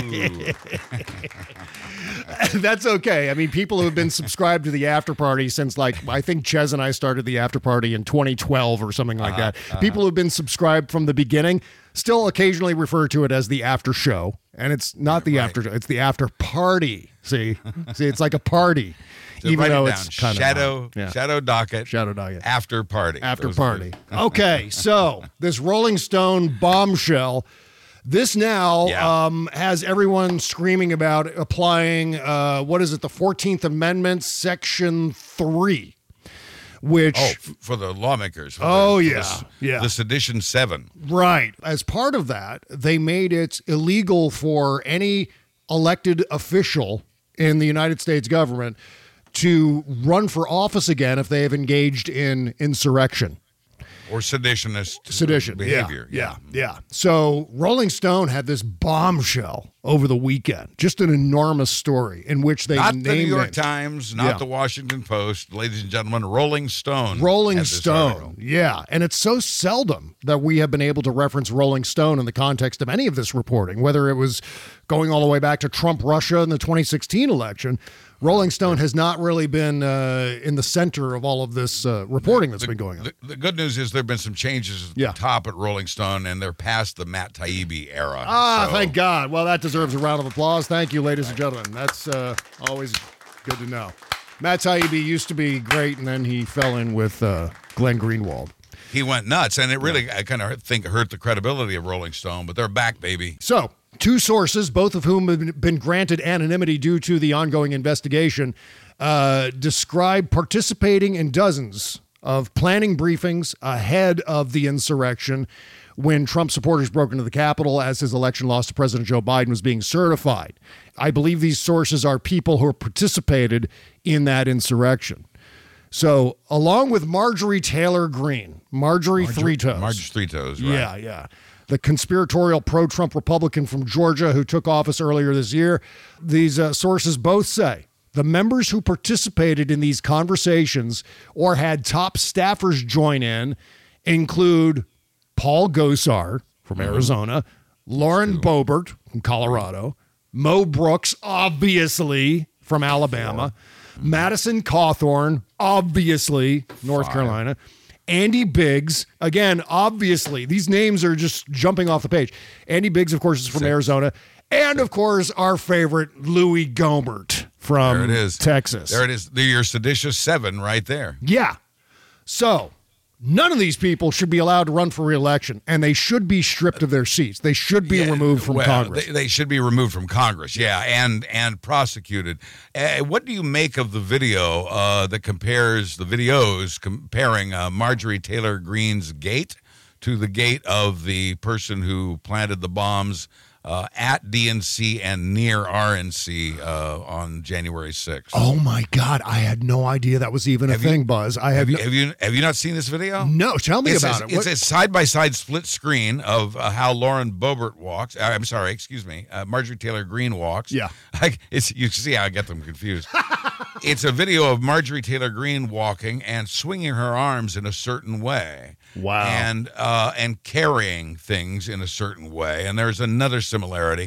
That's okay. I mean, people who have been subscribed to the After Party since, I think Ches and I started the After Party in 2012 or something like that. People who've been subscribed from the beginning still occasionally refer to it as the After Show. And it's not the After Show. It's the After Party. See, it's like a party. So even though it it's kind of Shadow Docket. Shadow Docket. After Party. After Party. Okay, so this Rolling Stone bombshell. This now has everyone screaming about applying, the 14th Amendment, Section 3, which... Oh, for the lawmakers. The Sedition 7. Right. As part of that, they made it illegal for any elected official in the United States government to run for office again if they have engaged in insurrection. Or sedition behavior. Yeah. So Rolling Stone had this bombshell over the weekend, just an enormous story in which they not named the New York Times, not the Washington Post, ladies and gentlemen, Rolling Stone. Rolling Stone, yeah. And it's so seldom that we have been able to reference Rolling Stone in the context of any of this reporting, whether it was going all the way back to Trump-Russia in the 2016 election. Rolling Stone has not really been in the center of all of this reporting that's been going on. The good news is there have been some changes at the top at Rolling Stone, and they're past the Matt Taibbi era. Thank God. Well, that deserves a round of applause. Thank you, ladies and gentlemen. That's always good to know. Matt Taibbi used to be great, and then he fell in with Glenn Greenwald. He went nuts, and it really, I kind of think, hurt the credibility of Rolling Stone, but they're back, baby. So, two sources, both of whom have been granted anonymity due to the ongoing investigation, describe participating in dozens of planning briefings ahead of the insurrection when Trump supporters broke into the Capitol as his election loss to President Joe Biden was being certified. I believe these sources are people who participated in that insurrection. So, along with Marjorie Taylor Greene, Marjorie Three Toes. Marjorie Three Toes, right. Yeah. The conspiratorial pro-Trump Republican from Georgia who took office earlier this year. These sources both say the members who participated in these conversations or had top staffers join in include Paul Gosar from Arizona, Lauren Boebert from Colorado, Mo Brooks, obviously, from Alabama, Madison Cawthorn, obviously, North Carolina, Andy Biggs, again, obviously, these names are just jumping off the page. Andy Biggs, of course, is from Arizona. And, of course, our favorite, Louis Gohmert from Texas. There it is. Your seditious 7 right there. Yeah. So, none of these people should be allowed to run for re-election, and they should be stripped of their seats. They should be removed from Congress. They should be removed from Congress, and prosecuted. What do you make of the video that compares the videos comparing Marjorie Taylor Greene's gate to the gate of the person who planted the bombs at DNC and near RNC on January 6th. Oh my God! I had no idea that was even a thing, Buzz. Have you not seen this video? No, tell me about it. It's a side-by-side split screen of how Lauren Boebert walks. Marjorie Taylor Greene walks. Yeah, you see how I get them confused. It's a video of Marjorie Taylor Greene walking and swinging her arms in a certain way. Wow. And carrying things in a certain way. And there's another similarity.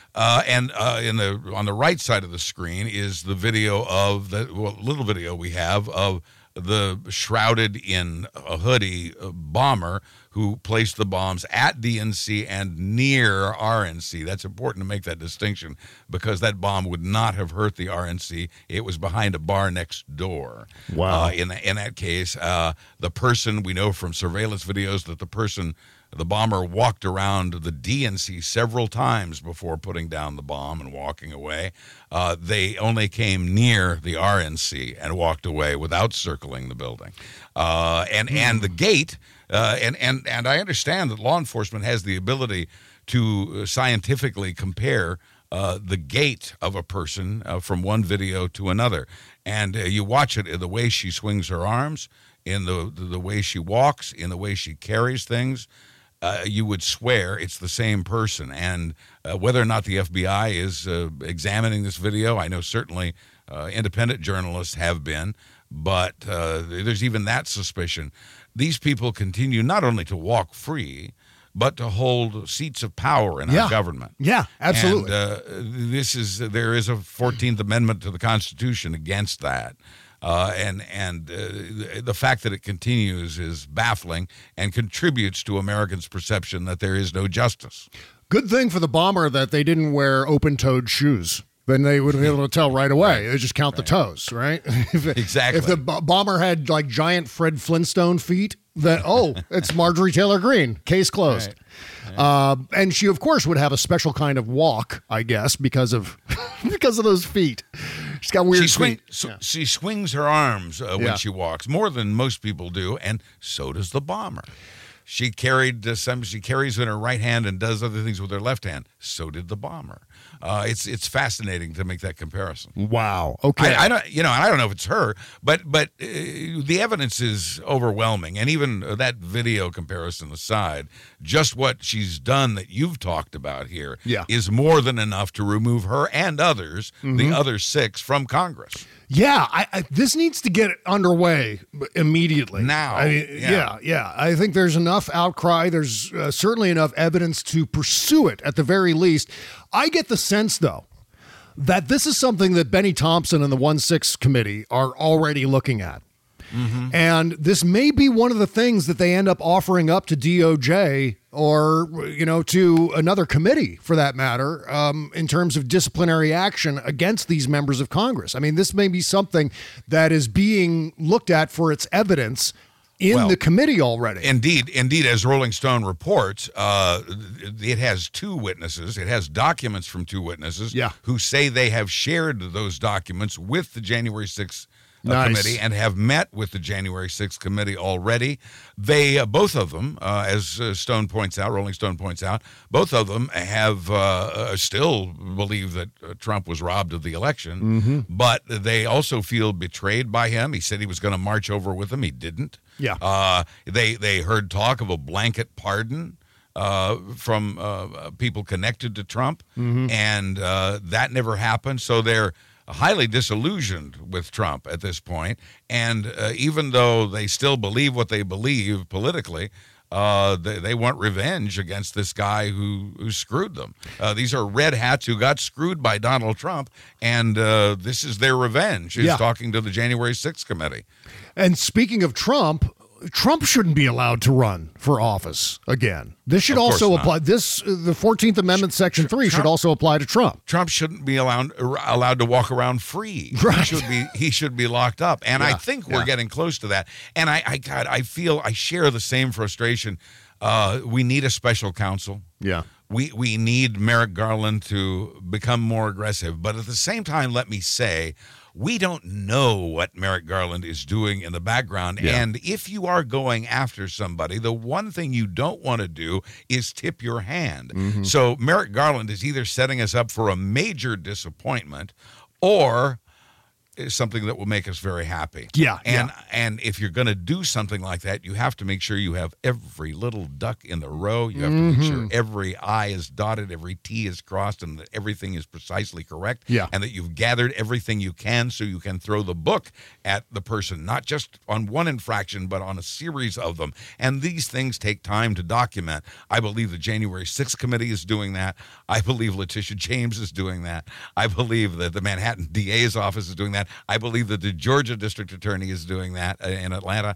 And on the right side of the screen is the video of little video we have of the shrouded in a hoodie bomber who placed the bombs at DNC and near RNC. That's important to make that distinction because that bomb would not have hurt the RNC. It was behind a bar next door. Wow. In that case, the person, we know from surveillance videos that the bomber walked around the DNC several times before putting down the bomb and walking away. They only came near the RNC and walked away without circling the building. And the gate, and I understand that law enforcement has the ability to scientifically compare the gait of a person from one video to another. And you watch it in the way she swings her arms, in the way she walks, in the way she carries things. You would swear it's the same person. And whether or not the FBI is examining this video, I know certainly independent journalists have been, but there's even that suspicion. These people continue not only to walk free, but to hold seats of power in our government. Yeah, absolutely. And there is a 14th Amendment to the Constitution against that. The fact that it continues is baffling and contributes to Americans' perception that there is no justice. Good thing for the bomber that they didn't wear open-toed shoes. Then they would be able to tell right away. They just count the toes, right? Exactly. If the bomber had like giant Fred Flintstone feet, then it's Marjorie Taylor Greene. Case closed. Right. And she, of course, would have a special kind of walk, I guess, because of those feet. She's got weird feet. She swings her arms when she walks, more than most people do, and so does the bomber. She carries in her right hand and does other things with her left hand. So did the bomber. It's fascinating to make that comparison. Wow. Okay. I don't know if it's her, but the evidence is overwhelming. And even that video comparison aside, just what she's done that you've talked about here is more than enough to remove her and others, the other 6, from Congress. Yeah, this needs to get underway immediately. Now. Yeah. I think there's enough outcry. There's certainly enough evidence to pursue it at the very least. I get the sense, though, that this is something that Benny Thompson and the 1-6 committee are already looking at. Mm-hmm. And this may be one of the things that they end up offering up to DOJ or, to another committee for that matter, in terms of disciplinary action against these members of Congress. I mean, this may be something that is being looked at for its evidence in the committee already. Indeed, as Rolling Stone reports, it has 2 witnesses. It has documents from 2 witnesses who say they have shared those documents with the January 6th committee and have met with the January 6th committee already. They, both of them, as Stone points out, Rolling Stone points out, both of them have still believe that Trump was robbed of the election, but they also feel betrayed by him. He said he was going to march over with him. He didn't. Yeah. They heard talk of a blanket pardon from people connected to Trump, and that never happened. So they're highly disillusioned with Trump at this point, and even though they still believe what they believe politically, they want revenge against this guy who screwed them. These are red hats who got screwed by Donald Trump, and this is their revenge. He's talking to the January 6th committee. And speaking of Trump shouldn't be allowed to run for office again. This should also apply. The 14th Amendment, Section 3 should also apply to Trump. Trump shouldn't be allowed to walk around free. Right. He should be locked up. And I think we're getting close to that. And I feel I share the same frustration. We need a special counsel. Yeah. We need Merrick Garland to become more aggressive. But at the same time, let me say, we don't know what Merrick Garland is doing in the background. Yeah. And if you are going after somebody, the one thing you don't want to do is tip your hand. Mm-hmm. So Merrick Garland is either setting us up for a major disappointment or is something that will make us very happy. Yeah. And if you're going to do something like that, you have to make sure you have every little duck in the row. You have to make sure every I is dotted, every T is crossed, and that everything is precisely correct. Yeah. And that you've gathered everything you can so you can throw the book at the person, not just on one infraction, but on a series of them. And these things take time to document. I believe the January 6th committee is doing that. I believe Letitia James is doing that. I believe that the Manhattan DA's office is doing that. I believe that the Georgia district attorney is doing that in Atlanta.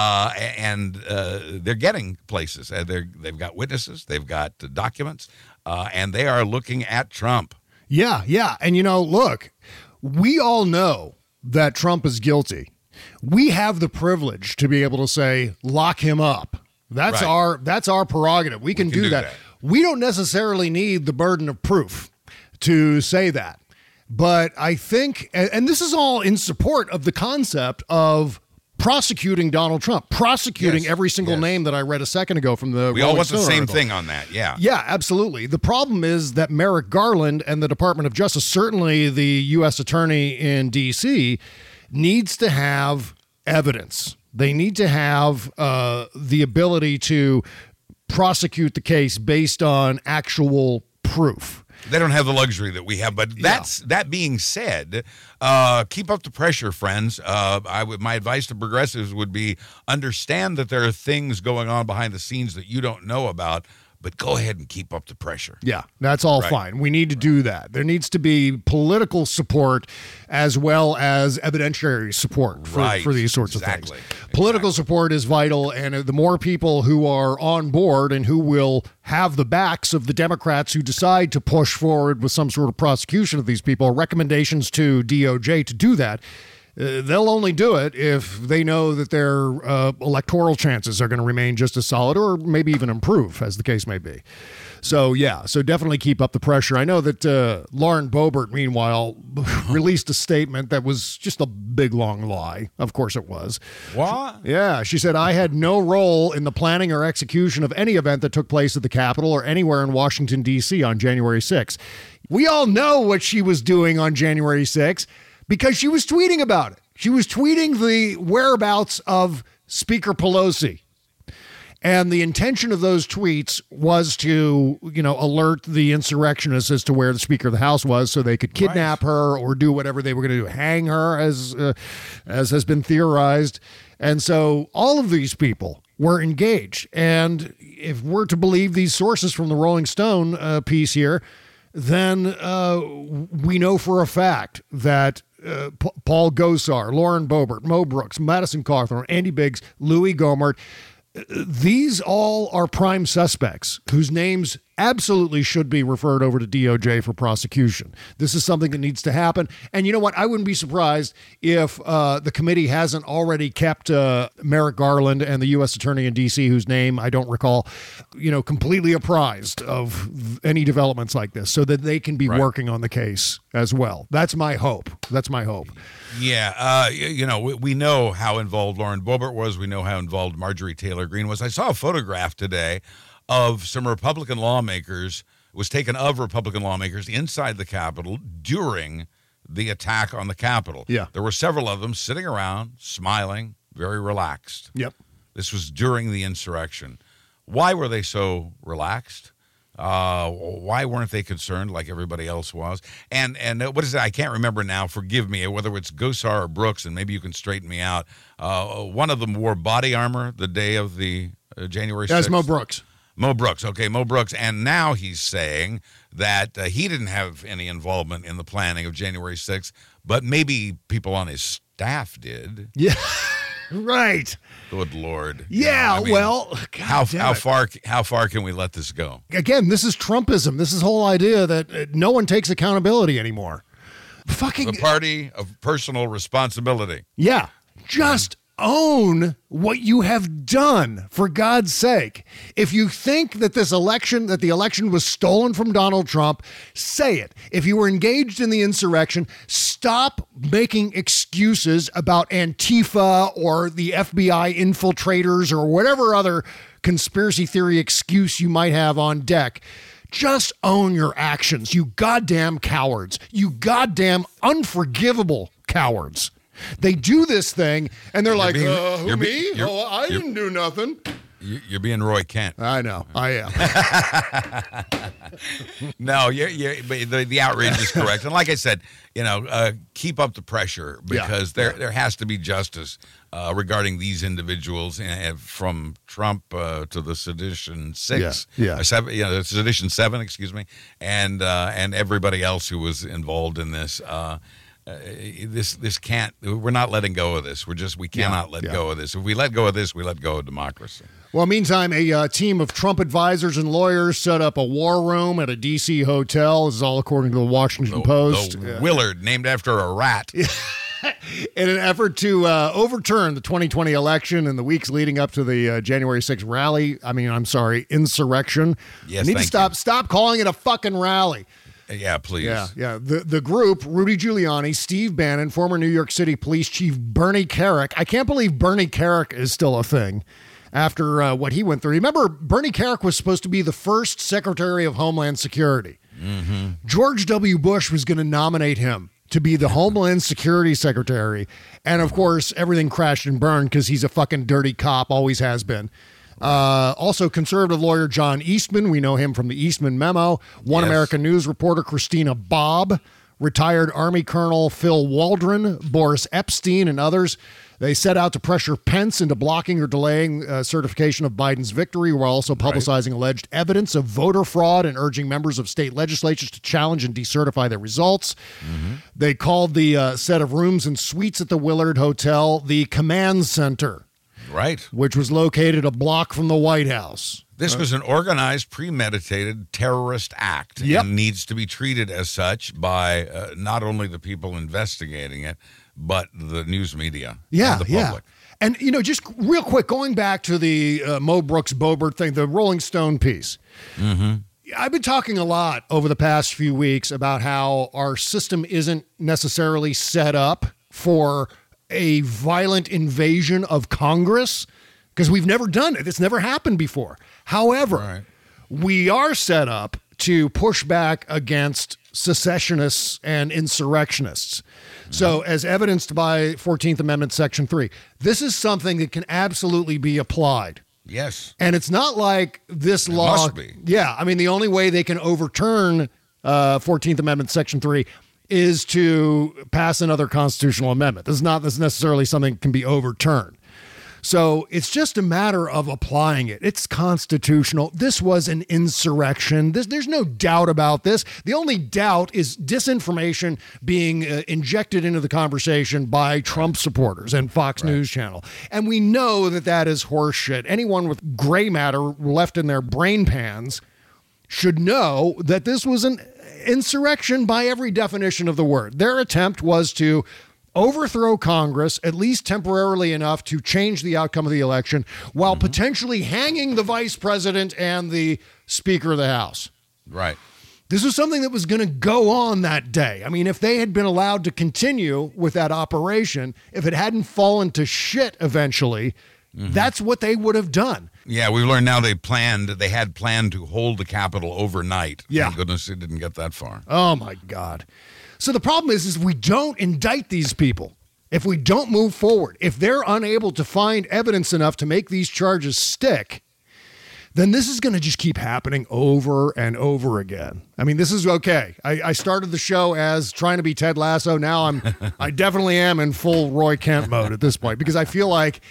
And they're getting places. They've got witnesses. They've got documents. And they are looking at Trump. Yeah. And, look, we all know that Trump is guilty. We have the privilege to be able to say, lock him up. That's our prerogative. We can do that. We don't necessarily need the burden of proof to say that. But I think, and this is all in support of the concept of prosecuting Donald Trump, prosecuting every single name that I read a second ago from the We all want Stone the same article. thing on that, yeah. Yeah, absolutely. The problem is that Merrick Garland and the Department of Justice, certainly the U.S. Attorney in D.C., needs to have evidence. They need to have the ability to prosecute the case based on actual proof. They don't have the luxury that we have, but that being said, keep up the pressure, friends. My advice to progressives would be understand that there are things going on behind the scenes that you don't know about, but go ahead and keep up the pressure. Yeah, that's all fine. We need to do that. There needs to be political support as well as evidentiary support for these sorts of things. Political support is vital, and the more people who are on board and who will have the backs of the Democrats who decide to push forward with some sort of prosecution of these people, recommendations to DOJ to do that, they'll only do it if they know that their electoral chances are going to remain just as solid or maybe even improve, as the case may be. So definitely keep up the pressure. I know that Lauren Boebert, meanwhile, released a statement that was just a big, long lie. Of course it was. What? Yeah, she said, I had no role in the planning or execution of any event that took place at the Capitol or anywhere in Washington, D.C. on January 6th. We all know what she was doing on January 6th. Because she was tweeting about it. She was tweeting the whereabouts of Speaker Pelosi. And the intention of those tweets was to, alert the insurrectionists as to where the Speaker of the House was so they could kidnap her or do whatever they were going to do, hang her, as has been theorized. And so all of these people were engaged. And if we're to believe these sources from the Rolling Stone piece here, then we know for a fact that Paul Gosar, Lauren Boebert, Mo Brooks, Madison Cawthorn, Andy Biggs, Louis Gohmert, these all are prime suspects whose names absolutely should be referred over to DOJ for prosecution. This is something that needs to happen. And you know what? I wouldn't be surprised if the committee hasn't already kept Merrick Garland and the U.S. Attorney in D.C., whose name I don't recall, completely apprised of any developments like this so that they can be working on the case as well. That's my hope. Yeah. We know how involved Lauren Boebert was. We know how involved Marjorie Taylor Greene was. I saw a photograph today of some Republican lawmakers, was taken of Republican lawmakers inside the Capitol during the attack on the Capitol. Yeah. There were several of them sitting around, smiling, very relaxed. Yep. This was during the insurrection. Why were they so relaxed? Why weren't they concerned like everybody else was? And what is it? I can't remember now. Forgive me, whether it's Gosar or Brooks, and maybe you can straighten me out. One of them wore body armor the day of the January 6th. That's Mo Brooks. Mo Brooks. Okay, Mo Brooks. And now he's saying that he didn't have any involvement in the planning of January 6th, but maybe people on his staff did. Yeah. Right. Good Lord. Yeah, how far can we let this go? Again, this is Trumpism. This is the whole idea that no one takes accountability anymore. The party of personal responsibility. Yeah. Just own what you have done, for God's sake. If you think that the election was stolen from Donald Trump, say it. If you were engaged in the insurrection, stop making excuses about Antifa or the FBI infiltrators or whatever other conspiracy theory excuse you might have on deck. Just own your actions, you goddamn cowards. You goddamn unforgivable Cowards. They do this thing, and they're like, who, me? I didn't do nothing. You're being Roy Kent. I know. I am. No, the outrage is correct. And like I said, keep up the pressure because there has to be justice regarding these individuals from Trump to the Sedition 6. The Sedition 7, excuse me, and everybody else who was involved in this. This can't. We're not letting go of this. We cannot let go of this. If we let go of this, we let go of democracy. Well, meantime, a team of Trump advisors and lawyers set up a war room at a D.C. hotel. This is all according to the Washington Post. The Willard, named after a rat. In an effort to overturn the 2020 election and the weeks leading up to the January 6th rally. Insurrection. Yes, you need to stop calling it a fucking rally. Yeah, please. Yeah. The group, Rudy Giuliani, Steve Bannon, former New York City Police Chief Bernie Kerik. I can't believe Bernie Kerik is still a thing after what he went through. Remember, Bernie Kerik was supposed to be the first Secretary of Homeland Security. Mm-hmm. George W. Bush was going to nominate him to be the Homeland Security Secretary. And, of course, everything crashed and burned because he's a fucking dirty cop, always has been. Also, conservative lawyer John Eastman. We know him from the Eastman Memo. One American News reporter Christina Bobb. Retired Army Colonel Phil Waldron. Boris Epstein and others. They set out to pressure Pence into blocking or delaying certification of Biden's victory while also publicizing alleged evidence of voter fraud and urging members of state legislatures to challenge and decertify their results. Mm-hmm. They called the set of rooms and suites at the Willard Hotel the Command Center. Right. Which was located a block from the White House. This was an organized, premeditated terrorist act and needs to be treated as such by not only the people investigating it, but the news media and the public. And, just real quick, going back to the Mo Brooks Boebert thing, the Rolling Stone piece. Mm-hmm. I've been talking a lot over the past few weeks about how our system isn't necessarily set up for a violent invasion of Congress because we've never done it. It's never happened before. However, we are set up to push back against secessionists and insurrectionists. Mm-hmm. So as evidenced by 14th Amendment, Section 3, this is something that can absolutely be applied. Yes. And it's not like this law. Must be. Yeah. I mean, the only way they can overturn 14th Amendment, Section 3 is to pass another constitutional amendment. This is not necessarily something that can be overturned. So it's just a matter of applying it. It's constitutional. This was an insurrection. There's no doubt about this. The only doubt is disinformation being injected into the conversation by Trump supporters and Fox News Channel. And we know that is horseshit. Anyone with gray matter left in their brain pans should know that this was an insurrection by every definition of the word. Their attempt was to overthrow Congress, at least temporarily enough to change the outcome of the election, while potentially hanging the vice president and the Speaker of the House. Right. This was something that was going to go on that day. I mean, if they had been allowed to continue with that operation, if it hadn't fallen to shit eventually, that's what they would have done. Yeah, we learned now they had planned to hold the Capitol overnight. Yeah. Thank goodness it didn't get that far. Oh, my God. So the problem is we don't indict these people. If we don't move forward, if they're unable to find evidence enough to make these charges stick, then this is going to just keep happening over and over again. I mean, this is okay. I started the show as trying to be Ted Lasso. Now I definitely am in full Roy Kent mode at this point because I feel like,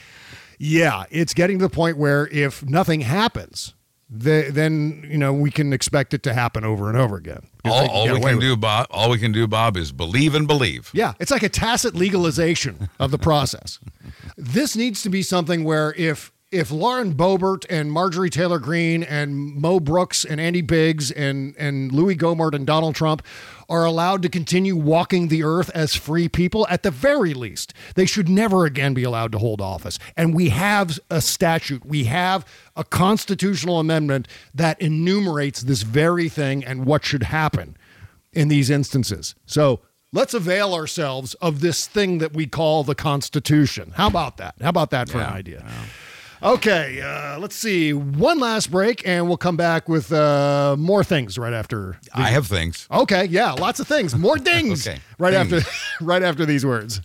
it's getting to the point where if nothing happens, then we can expect it to happen over and over again. All we can do, Bob, is believe and believe. Yeah, it's like a tacit legalization of the process. This needs to be something where if Lauren Boebert and Marjorie Taylor Greene and Mo Brooks and Andy Biggs and Louis Gohmert and Donald Trump are allowed to continue walking the earth as free people, at the very least, they should never again be allowed to hold office. And we have a statute. We have a constitutional amendment that enumerates this very thing and what should happen in these instances. So let's avail ourselves of this thing that we call the Constitution. How about that? How about that for an idea? Okay, let's see. One last break, and we'll come back with more things right after. I have things. Okay, yeah, lots of things. More dings. Okay. Right Dings. after these words.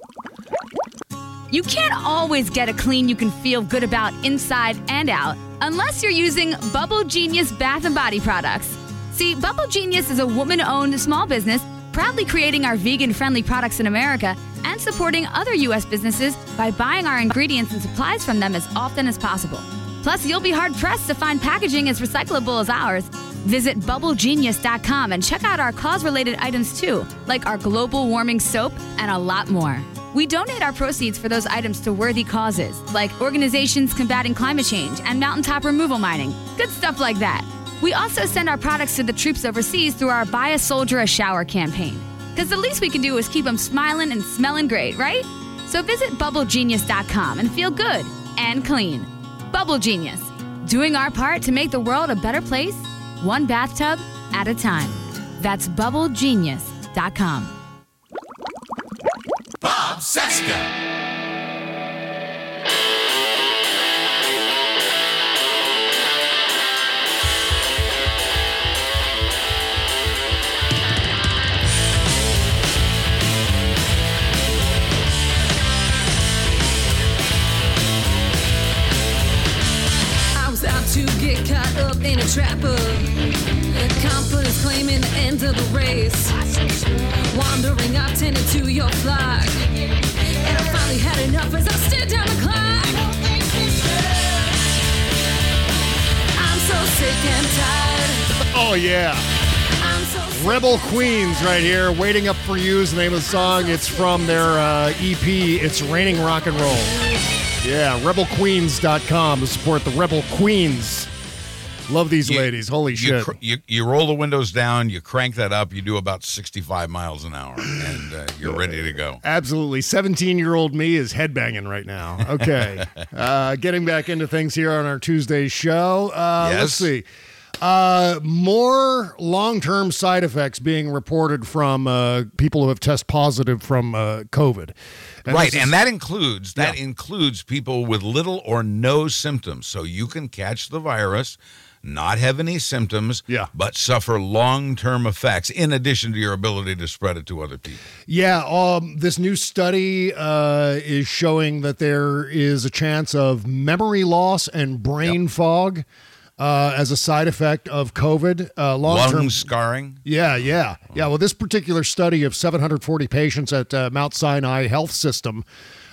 You can't always get a clean you can feel good about inside and out unless you're using Bubble Genius Bath and Body products. See, Bubble Genius is a woman-owned small business proudly creating our vegan-friendly products in America and supporting other U.S. businesses by buying our ingredients and supplies from them as often as possible. Plus, you'll be hard-pressed to find packaging as recyclable as ours. Visit BubbleGenius.com and check out our cause-related items too, like our global warming soap and a lot more. We donate our proceeds for those items to worthy causes, like organizations combating climate change and mountaintop removal mining. Good stuff like that. We also send our products to the troops overseas through our Buy a Soldier a Shower campaign. Because the least we can do is keep them smiling and smelling great, right? So visit BubbleGenius.com and feel good and clean. Bubble Genius, doing our part to make the world a better place, one bathtub at a time. That's BubbleGenius.com. Bob Cesca. To get caught up in a trap of confidence claiming the end of the race. Wandering, I tended to your flock, and I finally had enough as I stared down the clock. I'm so sick and tired. Oh yeah, Rebel Queens right here. Waiting Up for You is the name of the song. It's from their EP. It's Raining Rock and Roll. Yeah, rebelqueens.com to support the Rebel Queens. Love these ladies. Holy shit. You roll the windows down, you crank that up, you do about 65 miles an hour, and you're ready to go. Absolutely. 17-year-old me is headbanging right now. Okay. Getting back into things here on our Tuesday show. Yes. Let's see. More long-term side effects being reported from people who have tested positive from COVID. Right, and that includes people with little or no symptoms. So you can catch the virus, not have any symptoms, but suffer long-term effects in addition to your ability to spread it to other people. Yeah, this new study is showing that there is a chance of memory loss and brain fog as a side effect of COVID. Lung scarring? Yeah. Well, this particular study of 740 patients at Mount Sinai Health System,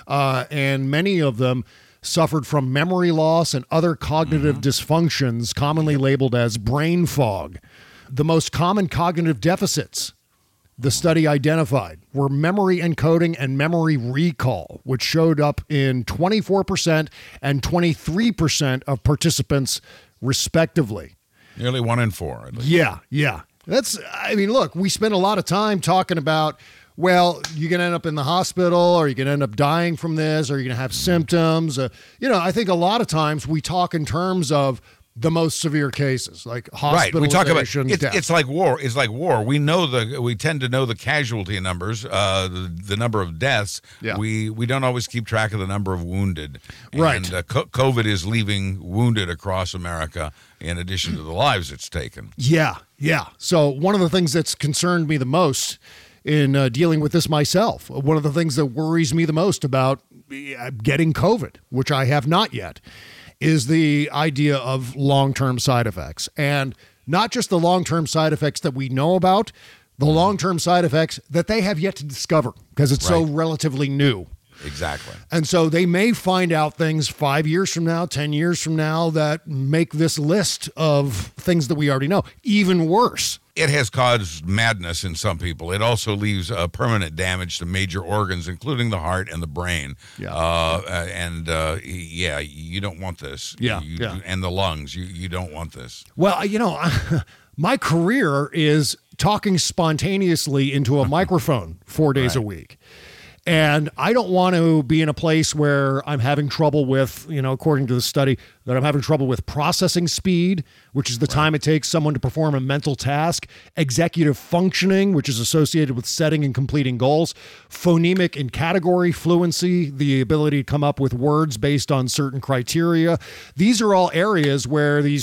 and many of them suffered from memory loss and other cognitive dysfunctions commonly labeled as brain fog. The most common cognitive deficits the study identified were memory encoding and memory recall, which showed up in 24% and 23% of participants respectively. Nearly 1 in 4, at least. Yeah. Look, we spend a lot of time talking about, well, you're going to end up in the hospital, or you're going to end up dying from this, or you're going to have symptoms. I think a lot of times we talk in terms of the most severe cases, like hospitalization. We talk about it's like war. It's like war. We tend to know the casualty numbers, the number of deaths. Yeah. We don't always keep track of the number of wounded. Right. And COVID is leaving wounded across America in addition to the lives it's taken. Yeah. So one of the things that's concerned me the most in dealing with this myself, one of the things that worries me the most about getting COVID, which I have not yet, is the idea of long-term side effects. And not just the long-term side effects that we know about, the long-term side effects that they have yet to discover, because it's so relatively new. Exactly. And so they may find out things 5 years from now, 10 years from now, that make this list of things that we already know even worse. It has caused madness in some people. It also leaves permanent damage to major organs, including the heart and the brain. Yeah. You don't want this. Yeah. And the lungs. You don't want this. Well, my career is talking spontaneously into a microphone 4 days a week. And I don't want to be in a place where I'm having trouble with, according to the study, that I'm having trouble with processing speed, which is the time it takes someone to perform a mental task, executive functioning, which is associated with setting and completing goals, phonemic and category fluency, the ability to come up with words based on certain criteria. These are all areas where these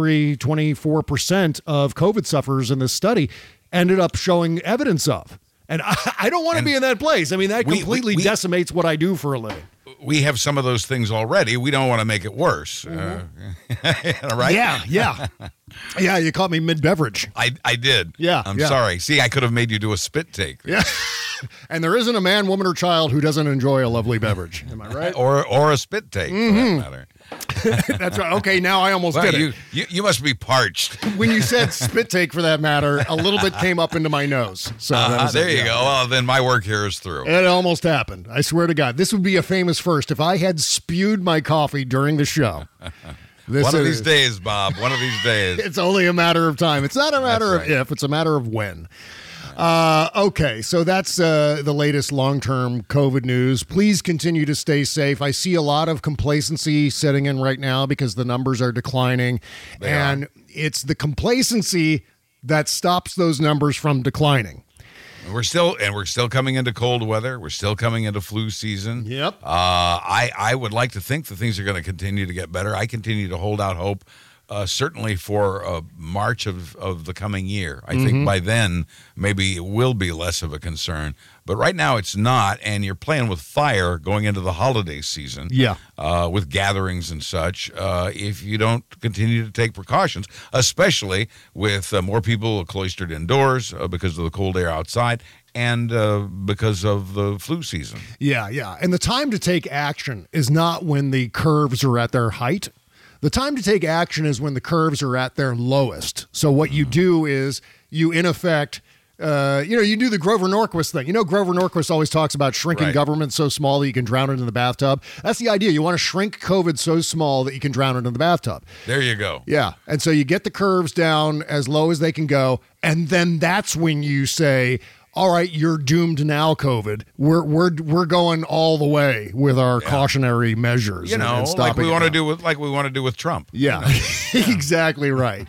24% of COVID sufferers in this study ended up showing evidence of. And I don't want to be in that place. I mean, that completely decimates what I do for a living. We have some of those things already. We don't want to make it worse. Right? Yeah. Yeah, you caught me mid-beverage. I did. Yeah. I'm sorry. See, I could have made you do a spit take. Yeah. And there isn't a man, woman, or child who doesn't enjoy a lovely beverage. Am I right? Or a spit take, for that matter. That's right. Okay, now I almost did it. You must be parched. When you said spit take, for that matter, a little bit came up into my nose. So there you go. Well, then my work here is through. It almost happened. I swear to God. This would be a famous first if I had spewed my coffee during the show. One of these days, Bob. One of these days. It's only a matter of time. It's not a matter of if. It's a matter of when. Okay, so that's the latest long-term COVID news. Please continue to stay safe. I see a lot of complacency setting in right now because the numbers are declining. It's the complacency that stops those numbers from declining. We're still coming into cold weather. We're still coming into flu season. Yep. I would like to think that things are going to continue to get better. I continue to hold out hope. Certainly for March of the coming year. I think by then, maybe it will be less of a concern. But right now, it's not, and you're playing with fire going into the holiday season. Yeah. With gatherings and such, if you don't continue to take precautions, especially with more people cloistered indoors because of the cold air outside and because of the flu season. Yeah. And the time to take action is not when the curves are at their height. The time to take action is when the curves are at their lowest. So what you do is you, in effect, you do the Grover Norquist thing. Grover Norquist always talks about shrinking government so small that you can drown it in the bathtub. That's the idea. You want to shrink COVID so small that you can drown it in the bathtub. There you go. Yeah. And so you get the curves down as low as they can go. And then that's when you say, all right, you're doomed now, COVID. We're going all the way with our cautionary measures. Like we want to do with Trump. Yeah, exactly right.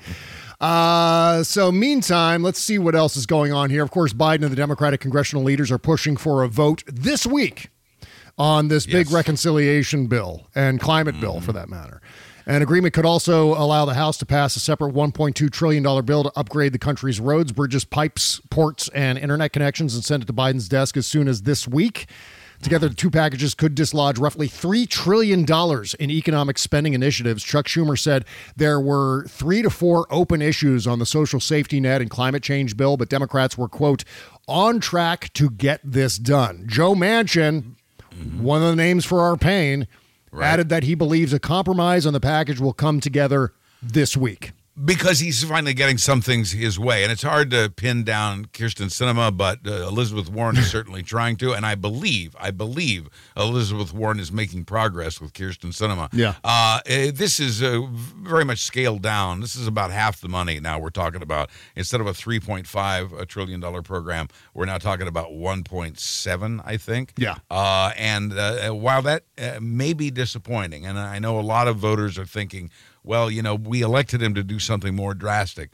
So meantime, let's see what else is going on here. Of course, Biden and the Democratic congressional leaders are pushing for a vote this week on this big reconciliation bill and climate bill, for that matter. An agreement could also allow the House to pass a separate $1.2 trillion bill to upgrade the country's roads, bridges, pipes, ports, and internet connections and send it to Biden's desk as soon as this week. Together, the two packages could dislodge roughly $3 trillion in economic spending initiatives. Chuck Schumer said there were 3 to 4 open issues on the social safety net and climate change bill, but Democrats were, quote, on track to get this done. Joe Manchin, one of the names for our pain, added that he believes a compromise on the package will come together this week. Because he's finally getting some things his way. And it's hard to pin down Kyrsten Sinema, but Elizabeth Warren is certainly trying to. And I believe Elizabeth Warren is making progress with Kyrsten Sinema. Yeah. This is very much scaled down. This is about half the money now we're talking about. Instead of a $3.5 trillion program, we're now talking about 1.7, I think. Yeah. And while that may be disappointing, and I know a lot of voters are thinking, well, we elected him to do something more drastic.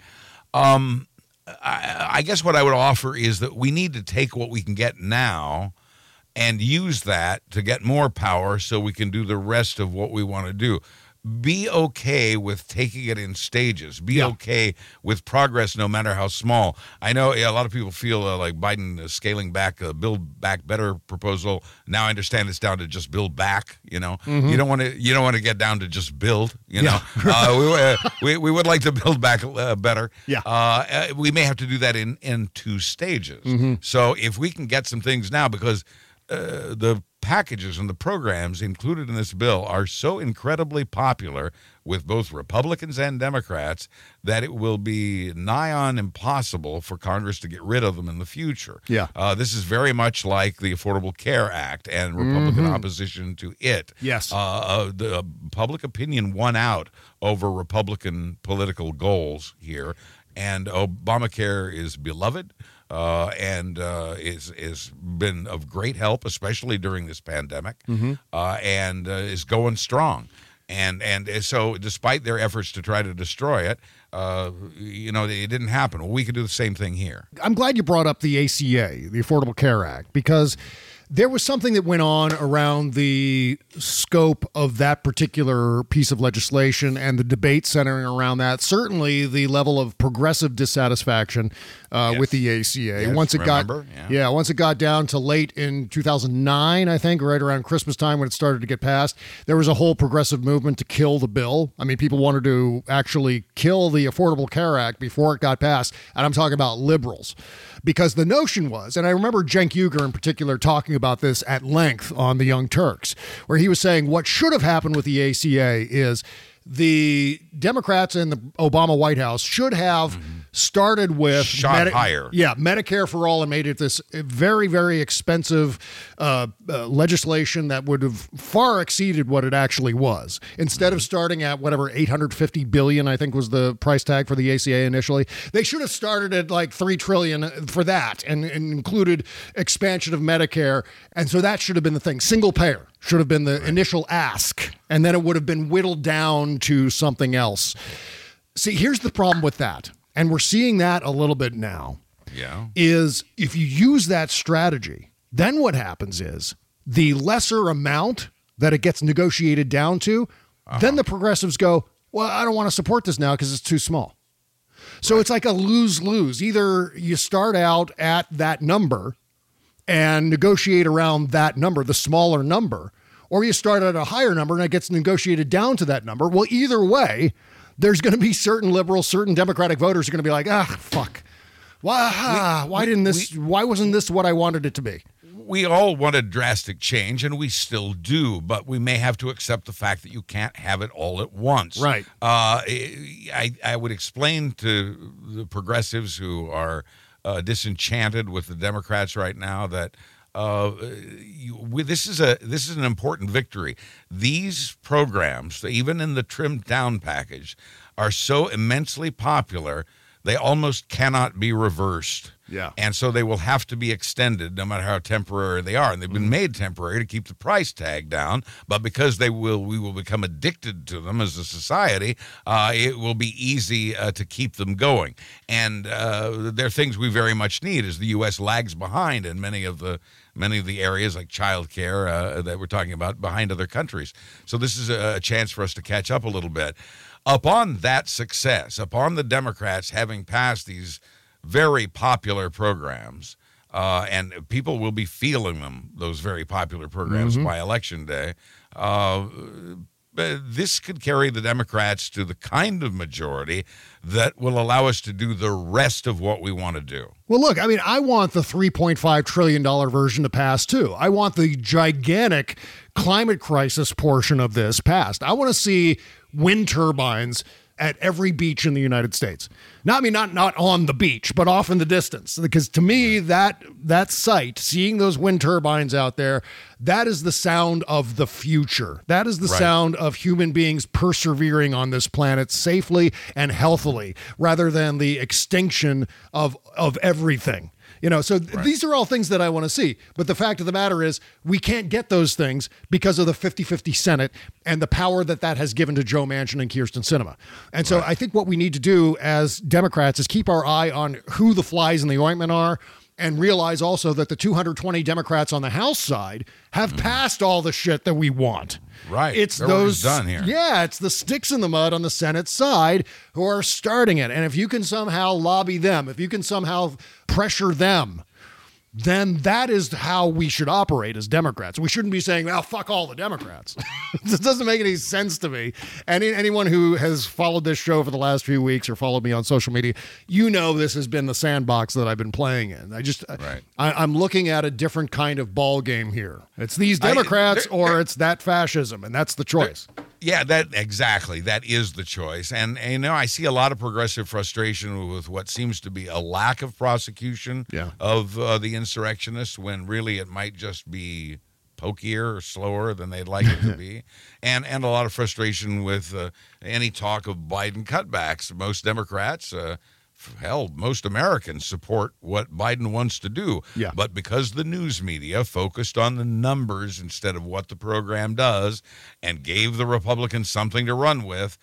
I guess what I would offer is that we need to take what we can get now and use that to get more power so we can do the rest of what we want to do. Be okay with taking it in stages. Be okay with progress, no matter how small. I know a lot of people feel like Biden is scaling back a Build Back Better proposal. Now I understand it's down to just build back. You don't want to get down to just build. We would like to build back better. Yeah. We may have to do that in 2 stages. So if we can get some things now, because the packages and the programs included in this bill are so incredibly popular with both Republicans and Democrats that it will be nigh on impossible for Congress to get rid of them in the future. Yeah. This is very much like the Affordable Care Act and Republican opposition to it. Yes. The public opinion won out over Republican political goals here. And Obamacare is beloved. and is been of great help, especially during this pandemic, and is going strong. And so, despite their efforts to try to destroy it, it didn't happen. Well, we could do the same thing here. I'm glad you brought up the ACA, the Affordable Care Act, because there was something that went on around the scope of that particular piece of legislation and the debate centering around that. Certainly the level of progressive dissatisfaction with the ACA. Yes, once it got down to late in 2009, I think, right around Christmas time when it started to get passed, there was a whole progressive movement to kill the bill. I mean, people wanted to actually kill the Affordable Care Act before it got passed. And I'm talking about liberals. Because the notion was, and I remember Cenk Uygur in particular talking about this at length on the Young Turks, where he was saying what should have happened with the ACA is the Democrats in the Obama White House should have started with higher. Yeah, Medicare for all, and made it this very, very expensive legislation that would have far exceeded what it actually was. Instead of starting at whatever $850 billion, I think was the price tag for the ACA initially, they should have started at like $3 trillion for that and included expansion of Medicare. And so that should have been the thing. Single payer should have been the initial ask, and then it would have been whittled down to something else. See, here's the problem with that, and we're seeing that a little bit now, is if you use that strategy, then what happens is the lesser amount that it gets negotiated down to, then the progressives go, well, I don't want to support this now because it's too small. So it's like a lose-lose. Either you start out at that number and negotiate around that number, the smaller number, or you start at a higher number and it gets negotiated down to that number. Well, either way, there's going to be certain liberals, certain Democratic voters are going to be like, fuck. Why wasn't this what I wanted it to be? We all wanted drastic change, and we still do, but we may have to accept the fact that you can't have it all at once. Right. I would explain to the progressives who are disenchanted with the Democrats right now that this is an important victory. These programs, even in the trimmed down package, are so immensely popular they almost cannot be reversed. Yeah. And so they will have to be extended no matter how temporary they are. And they've been made temporary to keep the price tag down, but because we will become addicted to them as a society, it will be easy to keep them going. And they're things we very much need as the U.S. lags behind in many of the areas like childcare that we're talking about behind other countries. So this is a chance for us to catch up a little bit. Upon that success, upon the Democrats having passed these very popular programs, and people will be feeling them, those very popular programs, by Election Day, this could carry the Democrats to the kind of majority that will allow us to do the rest of what we want to do. Well, look, I mean, I want the $3.5 trillion version to pass, too. I want the gigantic climate crisis portion of this passed. I want to see wind turbines at every beach in the United States. Not on the beach, but off in the distance. Because to me, that sight, seeing those wind turbines out there, that is the sound of the future. That is the sound of human beings persevering on this planet safely and healthily, rather than the extinction of everything. These are all things that I want to see. But the fact of the matter is we can't get those things because of the 50-50 Senate and the power that has given to Joe Manchin and Kyrsten Sinema. And so I think what we need to do as Democrats is keep our eye on who the flies in the ointment are, and realize also that the 220 Democrats on the House side have passed all the shit that we want. Right. It's those done here. Yeah, it's the sticks in the mud on the Senate side who are starting it. And if you can somehow lobby them, if you can somehow pressure them, then that is how we should operate as Democrats. We shouldn't be saying, well, fuck all the Democrats. This doesn't make any sense to me. Anyone who has followed this show for the last few weeks or followed me on social media, this has been the sandbox that I've been playing in. I'm looking at a different kind of ball game here. It's these Democrats or it's that fascism, and that's the choice. Yeah, that is the choice. And I see a lot of progressive frustration with what seems to be a lack of prosecution of the insurrectionists, when really it might just be pokier or slower than they'd like it to be. And a lot of frustration with any talk of Biden cutbacks. Most Democrats, hell, most Americans support what Biden wants to do. Yeah. But because the news media focused on the numbers instead of what the program does and gave the Republicans something to run with,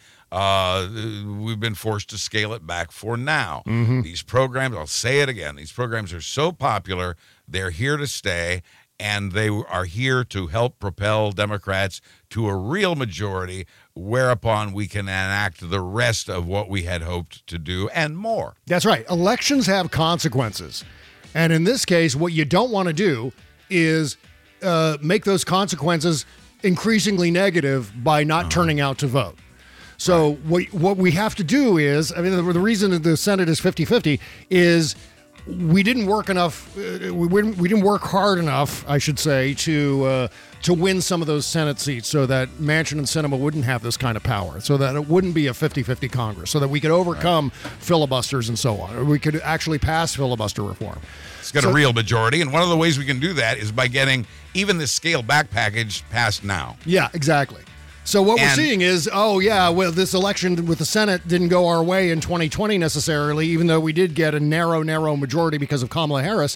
we've been forced to scale it back for now. Mm-hmm. These programs, I'll say it again, these programs are so popular, they're here to stay, and they are here to help propel Democrats to a real majority, whereupon we can enact the rest of what we had hoped to do and more. That's right. Elections have consequences. And in this case, what you don't want to do is make those consequences increasingly negative by not turning out to vote. So what we have to do is, I mean, the reason the Senate is 50-50 is we didn't work enough. We didn't work hard enough, I should say, to win some of those Senate seats, so that Manchin and Sinema wouldn't have this kind of power, so that it wouldn't be a 50-50 Congress, so that we could overcome filibusters and so on, or we could actually pass filibuster reform. It's got a real majority, and one of the ways we can do that is by getting even this scaled back package passed now. Yeah, exactly. So what we're seeing is, this election with the Senate didn't go our way in 2020 necessarily, even though we did get a narrow majority because of Kamala Harris.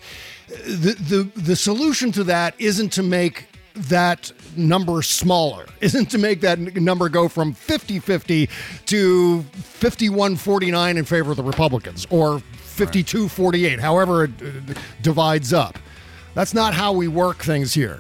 The solution to that isn't to make that number smaller, isn't to make that number go from 50-50 to 51-49 in favor of the Republicans, or 52-48, however it divides up. That's not how we work things here.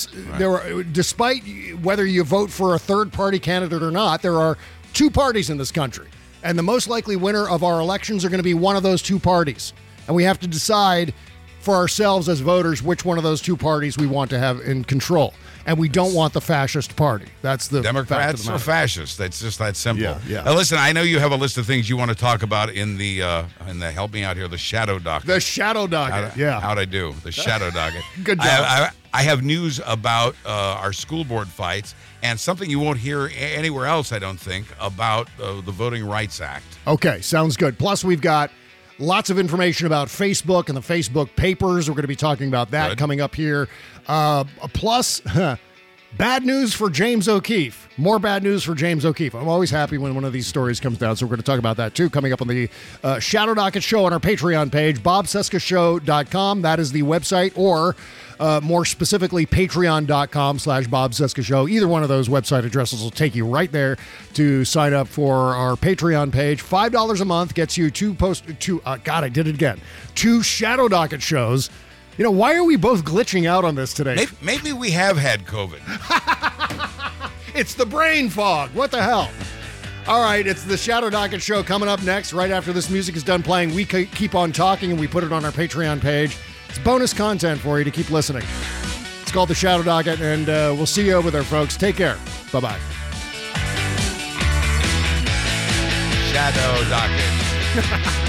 Despite whether you vote for a third-party candidate or not, there are two parties in this country, and the most likely winner of our elections are going to be one of those two parties, and we have to decide for ourselves as voters which one of those two parties we want to have in control. And we don't want the fascist party. That's the Democrats or fascists. That's just that simple. Yeah. Now, listen, I know you have a list of things you want to talk about in the help me out here, the shadow docket. The shadow docket. How'd I do? The shadow docket. Good job. I have news about our school board fights and something you won't hear anywhere else, I don't think, about the Voting Rights Act. Okay, sounds good. Plus, we've got lots of information about Facebook and the Facebook papers. We're going to be talking about that coming up here. Plus, bad news for James O'Keefe. More bad news for James O'Keefe. I'm always happy when one of these stories comes down, so we're going to talk about that too, coming up on the Shadow Docket Show on our Patreon page, bobcescashow.com. That is the website, or more specifically, patreon.com/bobcescashow. Either one of those website addresses will take you right there to sign up for our Patreon page. $5 a month gets you two Shadow Docket shows. You know, why are we both glitching out on this today? Maybe we have had COVID. It's the brain fog. What the hell? All right, it's the Shadow Docket Show coming up next. Right after this music is done playing, we keep on talking, and we put it on our Patreon page. It's bonus content for you to keep listening. It's called the Shadow Docket, and we'll see you over there, folks. Take care. Bye-bye. Shadow Docket.